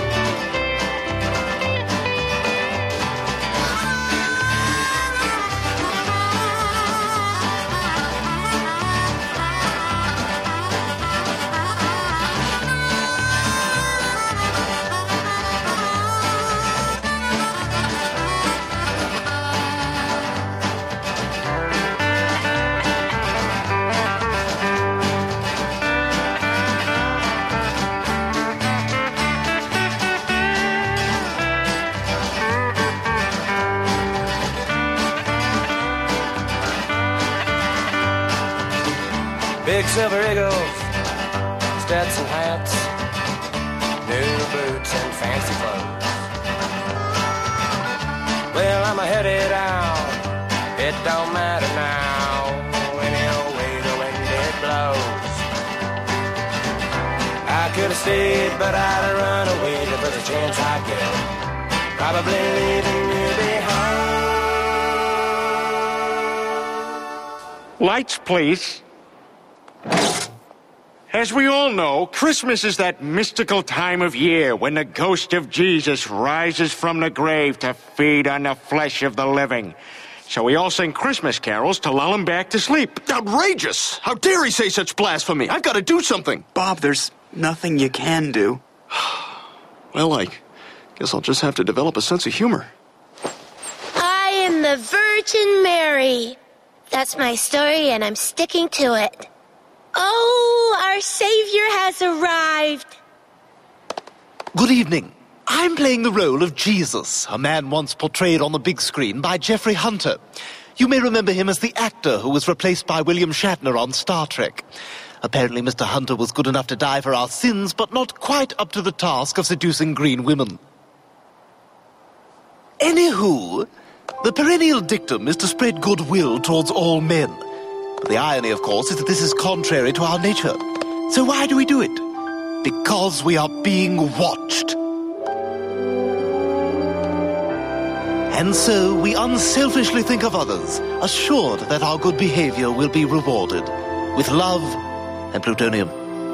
Big silver eagles, Stetson hats, new boots and fancy clothes. Well, I'm headed out, it don't matter now, any old way the wind it blows. I could have stayed, but I'd have run away the first chance I get. Probably leaving you behind. Lights, please. As we all know, Christmas is that mystical time of year when the ghost of Jesus rises from the grave to feed on the flesh of the living. So we all sing Christmas carols to lull him back to sleep. Outrageous! How dare he say such blasphemy? I've got to do something. Bob, there's nothing you can do. Well, I guess I'll just have to develop a sense of humor. I am the Virgin Mary. That's my story, and I'm sticking to it. Oh, our Savior has arrived. Good evening. I'm playing the role of Jesus, a man once portrayed on the big screen by Jeffrey Hunter. You may remember him as the actor who was replaced by William Shatner on Star Trek. Apparently, Mister Hunter was good enough to die for our sins, but not quite up to the task of seducing green women. Anywho, the perennial dictum is to spread goodwill towards all men. But the irony, of course, is that this is contrary to our nature. So why do we do it? Because we are being watched. And so we unselfishly think of others, assured that our good behavior will be rewarded with love and plutonium.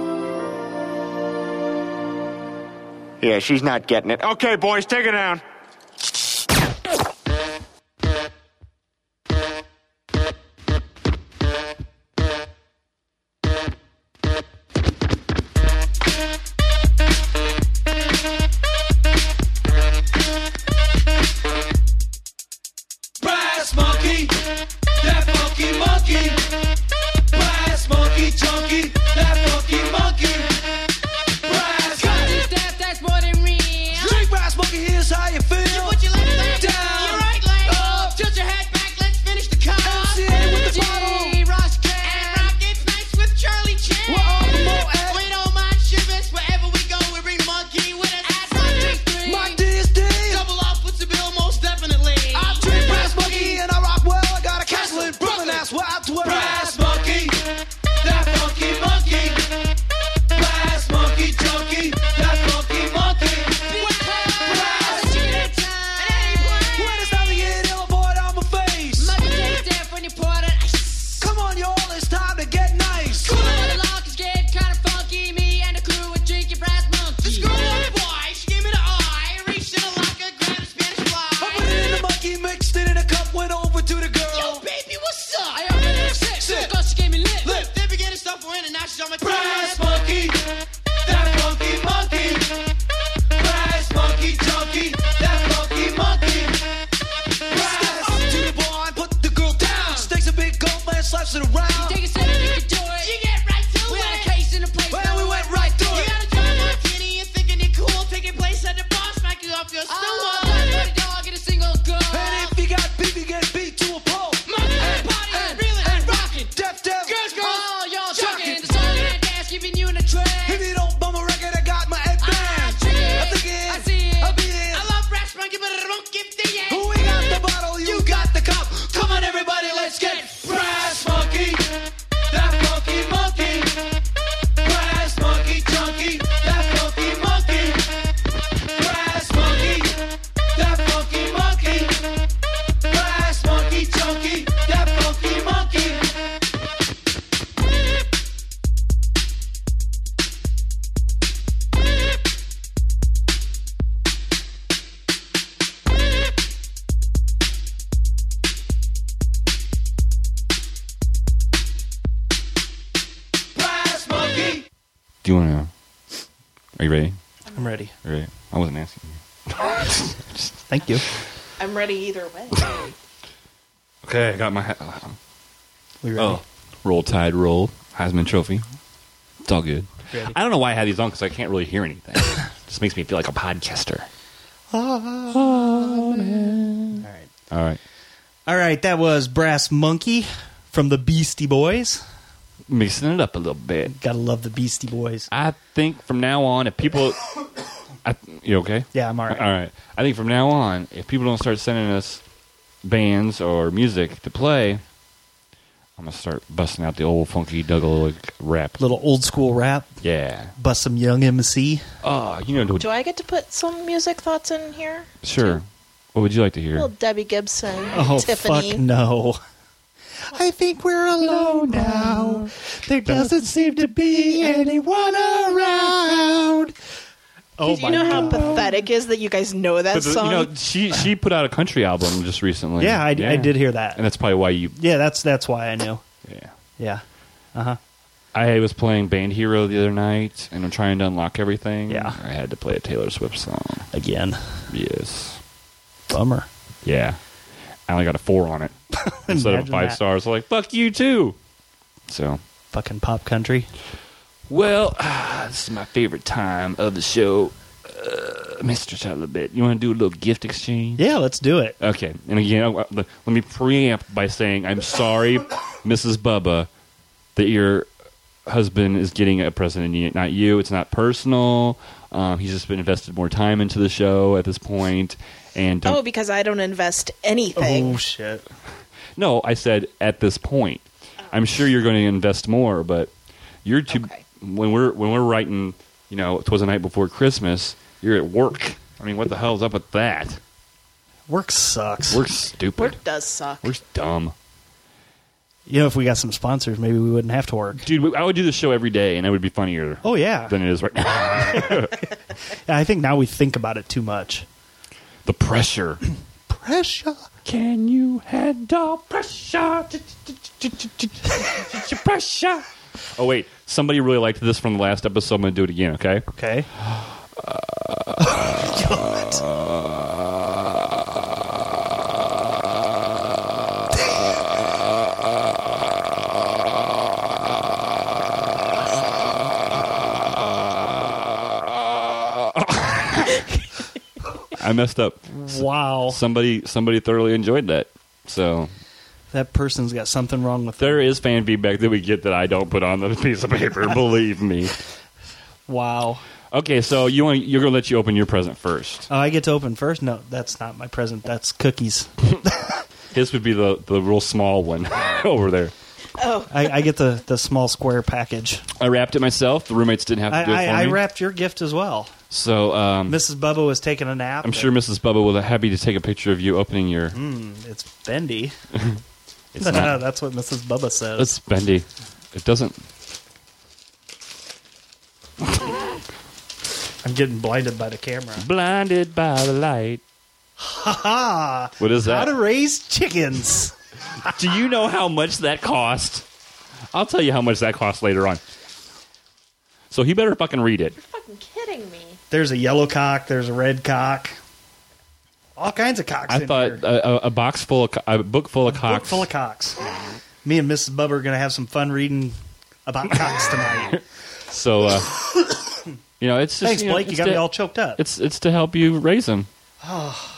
Yeah, she's not getting it. Okay, boys, take it down. bust it around. You take a step, you can do it. You get right to we it. We had a case in the place. Well, we went right through you it. You got a drum martini and thinking you're cool. Taking place at the bar, smack you off your stool. Uh, Time for the dog and a single girl. And if you got beef, you get beat to a pulp. Monkey and, party and, reeling and, and rocking. Deaf, deaf. Girls, girls. Oh, y'all chucking. The song and dance, keeping you in the trance. If you don't bum a record, I got my headband. I trick it. I think it. I see it. I beat it. I love Brass Monkey, but I don't give the end. We got the bottle, you got the cup. Come on, everybody, let's get Brass Monkey. That funky monkey. Brass Monkey junkie. That funky monkey. Brass Monkey. That funky monkey. Brass Monkey junkie. That funky monkey. Brass Monkey. Do you want to? Are you ready? I'm ready. Are you ready? I wasn't asking you. Thank you. I'm ready either way. Okay, I got my. Ha- We ready? oh, roll Tide, roll Heisman Trophy. It's all good. Ready. I don't know why I had these on because I can't really hear anything. It just makes me feel like a podcaster. Oh, man. All right. All right. All right, that was Brass Monkey from the Beastie Boys. Mixing it up a little bit. Gotta love the Beastie Boys. I think from now on, if people... I, you okay? Yeah, I'm all right. All right. I think from now on, if people don't start sending us bands or music to play, I'm going to start busting out the old funky Douglas rap. Little old school rap. Yeah. Bust some Young M C. Oh, you know... Do I get to put some music thoughts in here? Sure. What would you like to hear? Little Debbie Gibson. Oh, Tiffany. fuck no. I think we're alone now. There doesn't seem to be anyone around. Oh, Do you know how pathetic it is that you guys know that But the- song? You know, she she put out a country album just recently. Yeah, I, I did hear that. And that's probably why you... Yeah, that's that's why I knew. Yeah. Yeah. Uh-huh. I was playing Band Hero the other night, and I'm trying to unlock everything. Yeah. I had to play a Taylor Swift song. Again. Yes. Bummer. Yeah. I only got a four on it. Instead of Imagine five that. stars. I'm like, fuck you too. So. Fucking pop country. Well, ah, this is my favorite time of the show. Uh, let me stretch out a little bit. You want to do a little gift exchange? Yeah, let's do it. Okay. And again, uh, let me preempt by saying I'm sorry, Missus Bubba, that your husband is getting a present and you- not you. It's not personal. Um, he's just been invested more time into the show at this point. And don't, Oh, because I don't invest anything. Oh, shit. no, I said at this point. I'm sure you're going to invest more, but you're too. When we're when we're writing, you know, it was the night before Christmas. You're at work. I mean, what the hell's up with that? Work sucks. Work's stupid. Work does suck. Work's dumb. You know, if we got some sponsors, maybe we wouldn't have to work. Dude, I would do the show every day, and it would be funnier. Oh, yeah. Than it is right now. I think now we think about it too much. The pressure. Pressure. Can you handle pressure? Pressure. Oh, wait. Somebody really liked this from the last episode. I'm going to do it again, okay? Okay. I messed up. Wow. Somebody somebody thoroughly enjoyed that. So that person's got something wrong with there is fan feedback that we get that I don't put on the piece of paper, believe me. Wow. Okay, so you want you're going to let you open your present first. Oh, I get to open first? No, that's not my present. That's cookies. His would be the the real small one over there. Oh. I, I get the, the small square package. I wrapped it myself. The roommates didn't have to I, do it for I, I me. wrapped your gift as well. So um, Missus Bubba was taking a nap. I'm sure Missus Bubba will be happy to take a picture of you opening your... Mm, it's bendy. It's not. That's what Missus Bubba says. It's bendy. It doesn't... I'm getting blinded by the camera. Blinded by the light. Ha ha! What is that? How to raise chickens. Do you know how much that cost? I'll tell you how much that cost later on. So he better fucking read it. You're fucking kidding me. There's a yellow cock. There's a red cock. All kinds of cocks I in thought here. a, a, a box full of co- a book full of A cocks. book full of cocks. Me and Missus Bubba are going to have some fun reading about cocks tonight. So, uh, you know, it's just... Thanks, you know, Blake. You it's got to, me all choked up. It's, it's to help you raise them. Oh.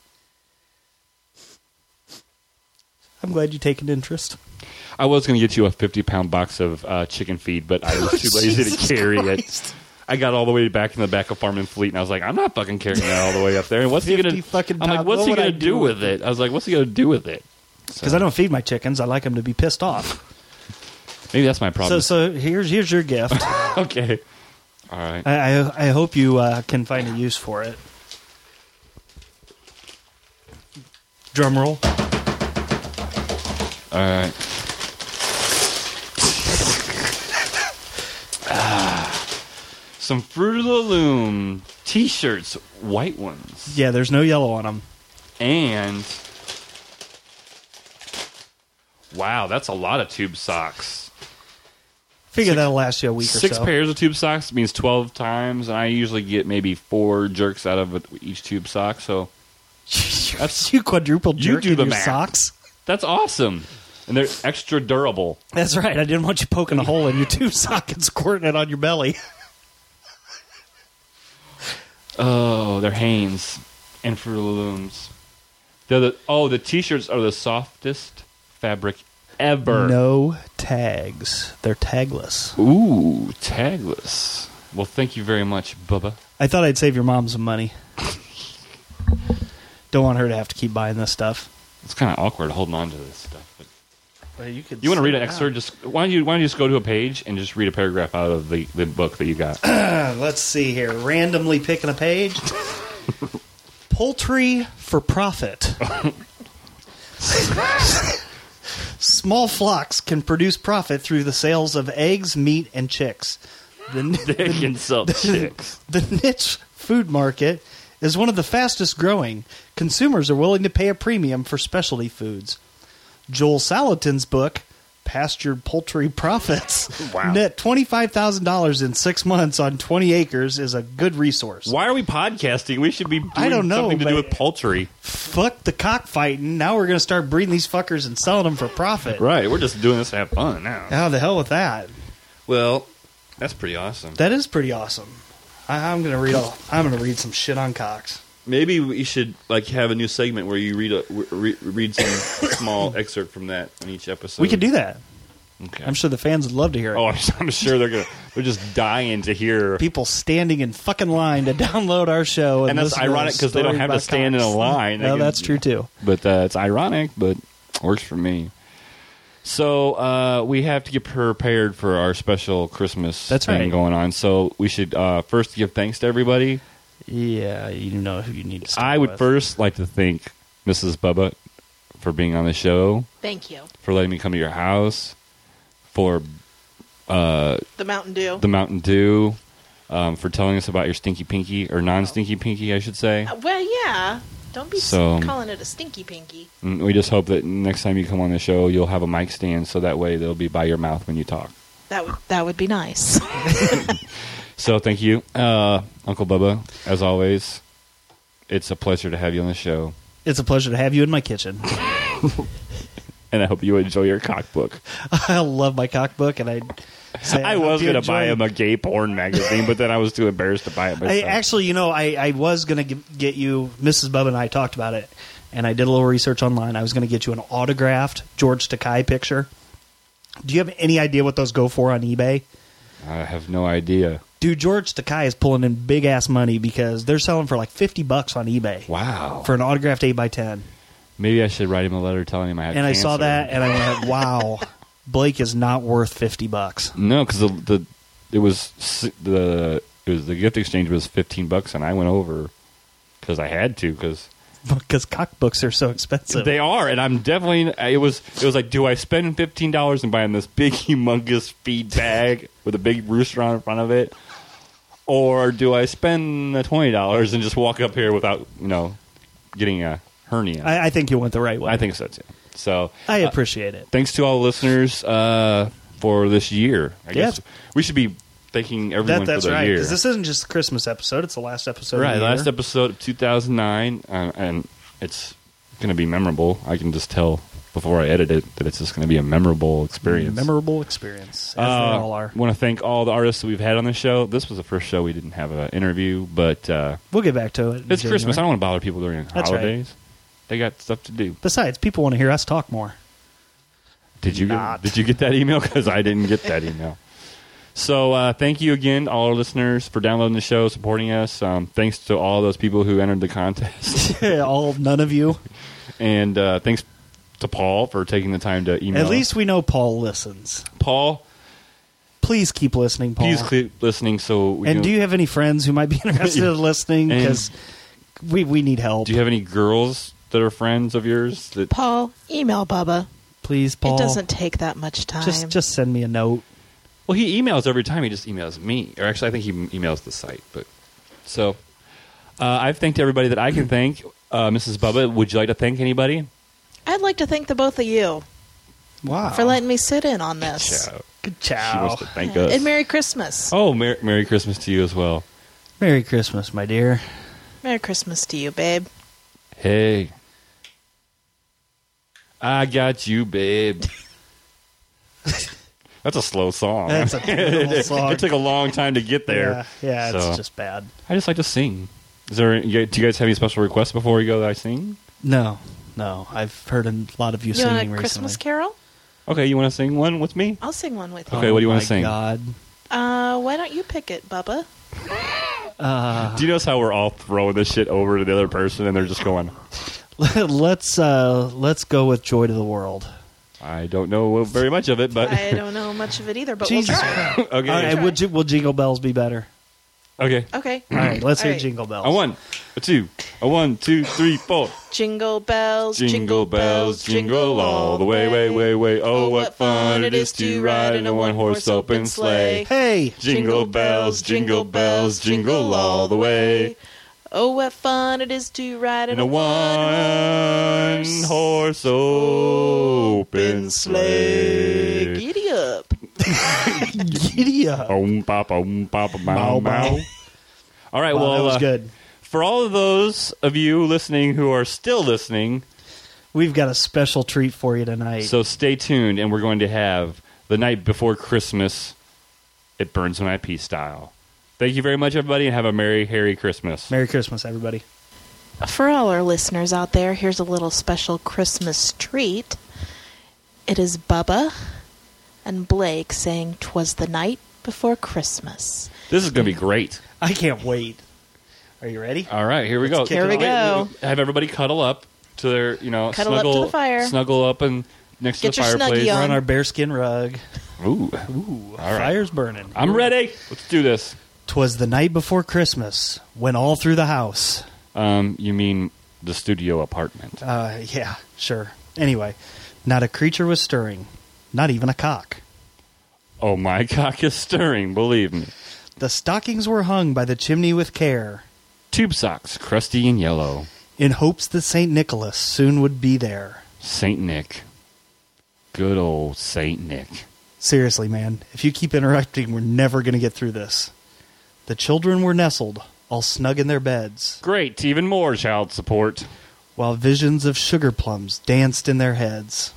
I'm glad you take an interest. I was going to get you a fifty-pound box of uh, chicken feed, but I was too lazy Jesus to carry Christ. it. I got all the way back in the back of Farm and Fleet, and I was like, I'm not fucking carrying that all the way up there. And what's he going to... fucking I'm like, pounds. what's What he would going I to do do with with it? I was like, what's he going to do with it? Because So, I don't feed my chickens. I like them to be pissed off. maybe that's my problem. So, so here's here's your gift. Okay. All right. I, I, I hope you uh, can find a use for it. Drum roll. All right. ah, some Fruit of the Loom T-shirts, white ones, Yeah, there's no yellow on them. and wow, that's a lot of tube socks. Figure that'll last you a week or Six so. pairs of tube socks means twelve times, and I usually get maybe four jerks out of each tube sock. So that's you quadruple you jerk do in the your math. socks. That's awesome, and they're extra durable. That's right. I didn't want you poking a hole in your tube sock and squirting it on your belly. Oh, they're Hanes and Fruit of the Looms. They're the oh, the T-shirts are the softest fabric ever. No tags. They're tagless. Ooh, tagless. Well, thank you very much, Bubba. I thought I'd save your mom some money. Don't want her to have to keep buying this stuff. It's kind of awkward holding on to this stuff. But Well, you could you want to sit read an down. excerpt? Just why don't you why don't you just go to a page and just read a paragraph out of the, the book that you got? Let's see here. Randomly picking a page. Poultry for profit. Small flocks can produce profit through the sales of eggs, meat, and chicks. The, They can sell chicks. The niche food market is one of the fastest growing. Consumers are willing to pay a premium for specialty foods. Joel Salatin's book, Pastured Poultry Profits, Wow. net twenty-five thousand dollars in six months on twenty acres, is a good resource. Why are we podcasting? We should be doing I don't know, something to do but- with poultry. Fuck the cockfighting. Now we're going to start breeding these fuckers and selling them for profit. Right, we're just doing this to have fun now. How the hell with that? Well, that's pretty awesome. That is pretty awesome. I, I'm going to read all. I'm going to read some shit on cocks. Maybe we should like have a new segment where you read a, re, read some small excerpt from that in each episode. We could do that. Okay. I'm sure the fans would love to hear it. Oh, I'm, I'm sure they're gonna. They're just dying to hear. People standing in fucking line to download our show, and, And that's listen to ironic a 'cause they don't story have to about stand in cocks. a line. They No, can- that's true too. But uh, it's ironic, but works for me. So uh, we have to get prepared for our special Christmas That's thing right. going on. So we should uh, first give thanks to everybody. Yeah, you know who you need to. Start I would with. first like to thank Missus Bubba for being on the show, Thank you. for letting me come to your house, for uh, The Mountain Dew. the Mountain Dew, um, for telling us about your stinky pinky, or non-stinky pinky, I should say. Uh, well, yeah. Don't be So- s calling it a stinky pinky. And we just hope that next time you come on the show, you'll have a mic stand so that way they'll be by your mouth when you talk. That would that would be nice. So thank you, uh, Uncle Bubba. As always, it's a pleasure to have you on the show. It's a pleasure to have you in my kitchen. And I hope you enjoy your cockbook. I love my cockbook, and I. Say, I hope was you going to enjoy buy it. him a gay porn magazine, but then I was too embarrassed to buy it I, myself. actually, you know, I, I was going to get you, Missus Bubba and I talked about it, and I did a little research online. I was going to get you an autographed George Takei picture. Do you have any idea what those go for on eBay? I have no idea. Dude, George Takei is pulling in big ass money because they're selling for like fifty bucks on eBay. Wow. For an autographed eight by ten. Maybe I should write him a letter telling him I had And I cancer. saw that, and I went, wow, Blake is not worth fifty bucks. No, because the, the it was si- the it was the gift exchange was fifteen bucks, and I went over because I had to because Because cockbooks are so expensive. they are, and I'm definitely. It was it was like, do I spend fifteen dollars and buy this big, humongous feed bag with a big rooster on in front of it, or do I spend the twenty dollars and just walk up here without you know getting a hernia? I, I think you went the right way. I think so too. So I uh, appreciate it. thanks to all the listeners uh, for this year. I Yeah. guess we should be thanking everyone That, that's for the right. year. Because this isn't just the Christmas episode; it's the last episode. Right, of the last year. episode of two thousand nine, uh, and it's going to be memorable. I can just tell before I edit it that it's just going to be a memorable experience. Memorable experience, as uh, they all are. I want to thank all the artists that we've had on the show. This was the first show we didn't have an interview, but uh, we'll get back to it. It's Christmas. I don't want to bother people during That's holidays. Right. They got stuff to do. Besides, people want to hear us talk more. Did you get, did you get that email? Because I didn't get that email. So uh, thank you again, all our listeners, for downloading the show, supporting us. Um, thanks to all those people who entered the contest. all none of you. And uh, thanks to Paul for taking the time to email. At least we know Paul listens. Paul, please keep listening, Paul. Please keep listening. So, we and can, do you have any friends who might be interested in listening? Because we we need help. Do you have any girls that are friends of yours? That Paul, email Bubba. Please, Paul. It doesn't take that much time. Just just send me a note. Well, he emails every time. He just emails me, or actually, I think he emails the site. But so, uh, I've thanked everybody that I can thank. Uh, Missus Bubba, would you like to thank anybody? I'd like to thank the both of you. Wow. For letting me sit in on this. Ciao. Good ciao. She wants to thank us. And Merry Christmas. Oh, Mer- Merry Christmas to you as well. Merry Christmas, my dear. Merry Christmas to you, babe. Hey. I got you, babe. That's a slow song. That's a terrible it, song. It took a long time to get there. Yeah, yeah so. it's just bad. I just like to sing. Is there? Do you guys have any special requests before we go that I sing? No, no. I've heard a lot of you, you singing want a recently. Christmas carol? Okay, you want to sing one with me? I'll sing one with you. Okay, what do you want my to sing? God. Uh, why don't you pick it, Bubba? Uh, do you notice how we're all throwing this shit over to the other person and they're just going? let's uh, let's go with "Joy to the World." I don't know very much of it, but I don't know much of it either. But Jesus. we'll try. Okay. All right, will, J- will Jingle Bells be better? Okay. Okay. All right, let's All hear right. Jingle Bells. A one, a two, a one, two, three, four. Jingle bells, Jingle bells, jingle all the way, way, way, way. Oh, what fun it is to ride in a one-horse open sleigh. Hey! Jingle bells, jingle bells, jingle all the way. Oh, what fun it is to ride in, In a one-horse open sleigh. Giddy up. Giddy up. Om, pop, om, pop, bow, bow. All right, Wow, well, that was uh, good. for all of those of you listening who are still listening, We've got a special treat for you tonight. so stay tuned, and we're going to have the night before Christmas at Burns When I Pee style. Thank you very much, everybody, and have a Merry, Hairy Christmas. Merry Christmas, everybody. For all our listeners out there, here's a little special Christmas treat. It is Bubba and Blake saying "'Twas the night before Christmas." This is going to be great. I can't wait. Are you ready? All right, here we go. Let's kick Here it we off. go. Have everybody cuddle up to their, you know, Cuddle up to snuggle, the fire. snuggle up and next Get to your the fireplace. Snuggie We're on. on our bearskin rug. Ooh, Ooh, All right. fire's burning. I'm ready. Let's do this. 'Twas the night before Christmas, when all through the house. Um, you mean the studio apartment? Uh, yeah, sure. Anyway, not a creature was stirring, not even a cock. Oh, my cock is stirring. Believe me. The stockings were hung by the chimney with care, Tube socks, crusty and yellow. in hopes that Saint Nicholas soon would be there. Saint Nick. Good old Saint Nick. Seriously, man, if you keep interrupting, we're never going to get through this. The children were nestled, all snug in their beds, Great. Even more child support. while visions of sugar plums danced in their heads.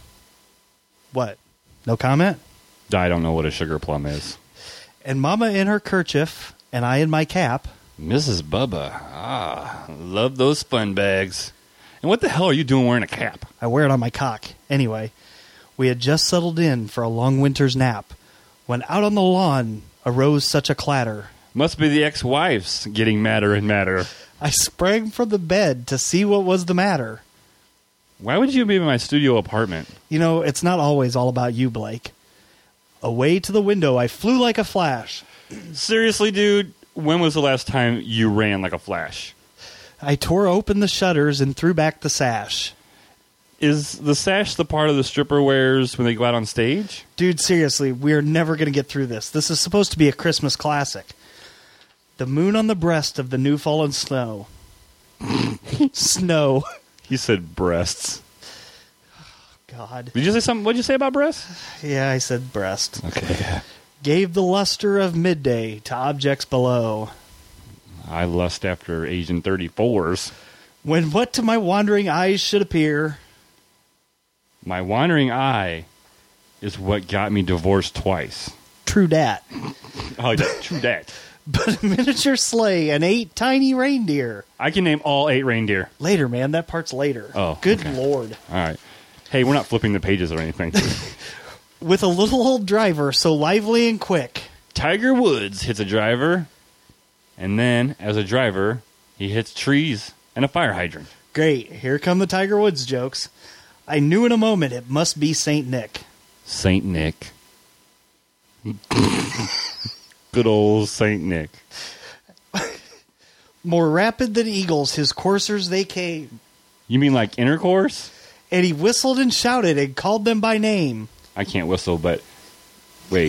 What? No comment? I don't know what a sugar plum is. And Mama in her kerchief, and I in my cap. Missus Bubba. Ah, love those fun bags. And what the hell are you doing wearing a cap? I wear it on my cock. Anyway, we had just settled in for a long winter's nap when out on the lawn arose such a clatter. Must be the ex-wives getting madder and madder. I sprang from the bed to see what was the matter. Why would you be in my studio apartment? You know, it's not always all about you, Blake. Away to the window, I flew like a flash. Seriously, dude, when was the last time you ran like a flash? I tore open the shutters and threw back the sash. Is the sash the part of the stripper wears when they go out on stage? Dude, seriously, we are never going to get through this. This is supposed to be a Christmas classic. The moon on the breast of the new fallen snow. Snow. He said breasts. God. Did you say something? What did you say about breasts? Yeah, I said breast. Okay. Gave the luster of midday to objects below. I lust after Asian thirty-fours. When what to my wandering eyes should appear My wandering eye is what got me divorced twice. True dat. Oh, yeah, true dat. But a miniature sleigh and eight tiny reindeer. I can name all eight reindeer. Later, man. That part's later. Oh, good okay. Lord. All right. Hey, we're not flipping the pages or anything. With a little old driver so lively and quick. Tiger Woods hits a driver, and then, as a driver, he hits trees and a fire hydrant. Great. Here come the Tiger Woods jokes. I knew in a moment it must be Saint Nick. Saint Nick. Good old Saint Nick. More rapid than eagles, his coursers they came. You mean like intercourse? And he whistled and shouted and called them by name. I can't whistle, but wait.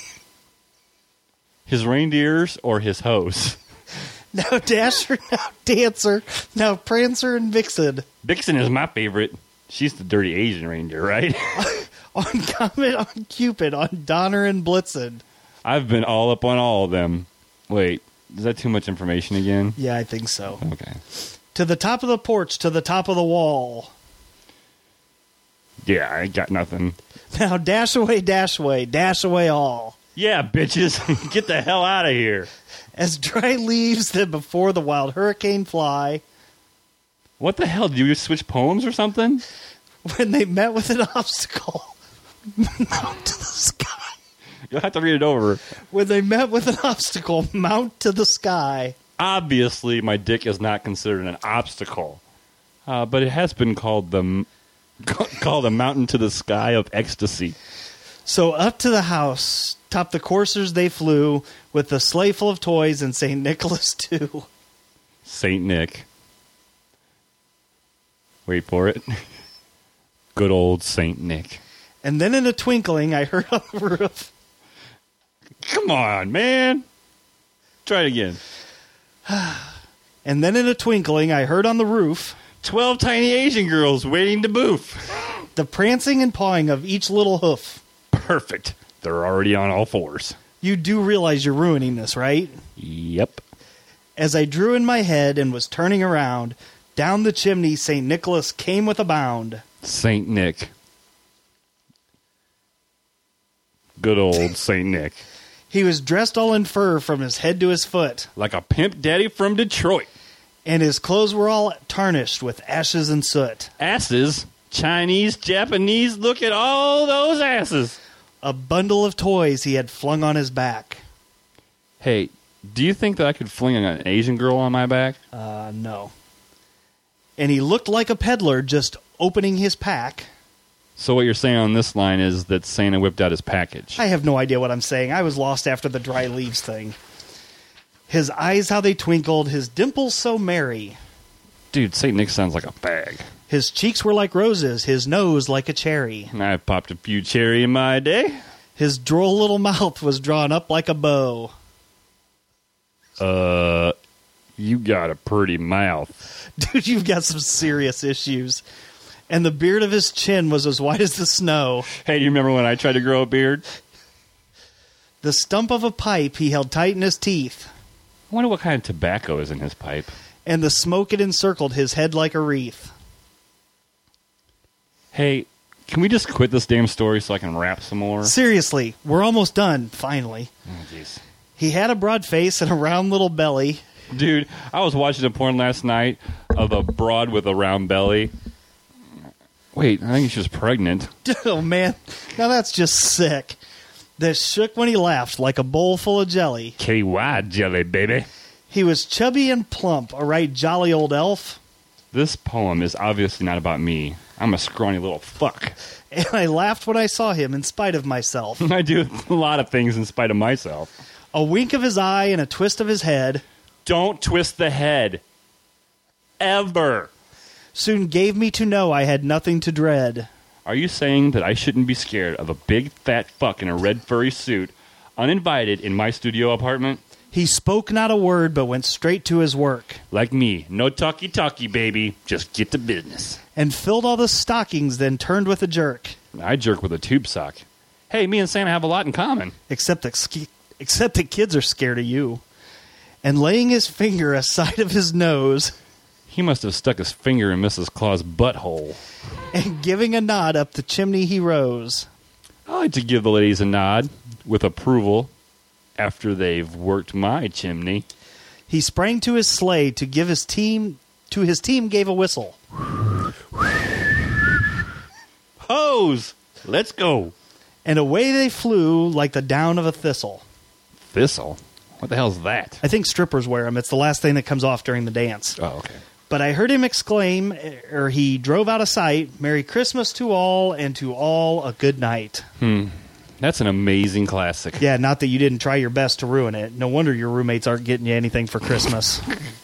His reindeers or his hose? Now Dasher, now Dancer, now Prancer and Vixen. Vixen is my favorite. She's the dirty Asian reindeer, right? On Comet, on Cupid, on Donner and Blitzen. I've been all up on all of them. Wait, is that too much information again? Yeah, I think so. Okay. To the top of the porch, to the top of the wall. Yeah, I got nothing. Now dash away, dash away, dash away all. Yeah, bitches, get the hell out of here. As dry leaves that before the wild hurricane fly. What the hell? Did you switch poems or something? When they met with an obstacle. Mount to the sky. You'll have to read it over. When they met with an obstacle, mount to the sky. Obviously, my dick is not considered an obstacle. Uh, but it has been called the called a mountain to the sky of ecstasy. So up to the house, top the coursers they flew, with the sleigh full of toys and Saint Nicholas too. Saint Nick. Wait for it. Good old Saint Nick. And then in a twinkling, I heard on the roof. Come on, man. Try it again. And then in a twinkling, I heard on the roof. Twelve tiny Asian girls waiting to boof. The prancing and pawing of each little hoof. Perfect. They're already on all fours. You do realize you're ruining this, right? Yep. As I drew in my head and was turning around, down the chimney Saint Nicholas came with a bound. Saint Nick. Good old Saint Nick. He was dressed all in fur from his head to his foot. Like a pimp daddy from Detroit. And his clothes were all tarnished with ashes and soot. Asses? Chinese, Japanese, look at all those asses. A bundle of toys he had flung on his back. Hey, do you think that I could fling an Asian girl on my back? Uh, no. And he looked like a peddler just opening his pack. So what you're saying on this line is that Santa whipped out his package. I have no idea what I'm saying. I was lost after the dry leaves thing. His eyes, how they twinkled, his dimples so merry. Dude, Saint Nick sounds like a fag. His cheeks were like roses, his nose like a cherry. I popped a few cherry in my day. His droll little mouth was drawn up like a bow. Uh, you got a pretty mouth. Dude, you've got some serious issues. And the beard of his chin was as white as the snow. Hey, do you remember when I tried to grow a beard? The stump of a pipe he held tight in his teeth. I wonder what kind of tobacco is in his pipe. And the smoke it encircled his head like a wreath. Hey, can we just quit this damn story so I can rap some more? Seriously, we're almost done, finally. Oh, jeez. He had a broad face and a round little belly. Dude, I was watching a porn last night of a broad with a round belly. Wait, I think she was pregnant. Oh, man. Now that's just sick. That shook when he laughed like a bowl full of jelly. K Y jelly, baby. He was chubby and plump, a right jolly old elf. This poem is obviously not about me. I'm a scrawny little fuck. And I laughed when I saw him in spite of myself. I do a lot of things in spite of myself. A wink of his eye and a twist of his head. Don't twist the head. Ever. Soon gave me to know I had nothing to dread. Are you saying that I shouldn't be scared of a big fat fuck in a red furry suit, uninvited in my studio apartment? He spoke not a word, but went straight to his work. Like me, no talky-talky, baby. Just get to business. And filled all the stockings, then turned with a jerk. I jerk with a tube sock. Hey, me and Santa have a lot in common. Except that, except the kids are scared of you. And laying his finger aside of his nose, He must have stuck his finger in Missus Claus' butthole. And giving a nod up the chimney he rose. I like to give the ladies a nod with approval after they've worked my chimney. He sprang to his sleigh to give his team to his team gave a whistle. Hose! Let's go! And away they flew like the down of a thistle. Thistle? What the hell's that? I think strippers wear them. It's the last thing that comes off during the dance. Oh, okay. But I heard him exclaim, or he drove out of sight, Merry Christmas to all, and to all a good night. Hmm. That's an amazing classic. Yeah, not that you didn't try your best to ruin it. No wonder your roommates aren't getting you anything for Christmas.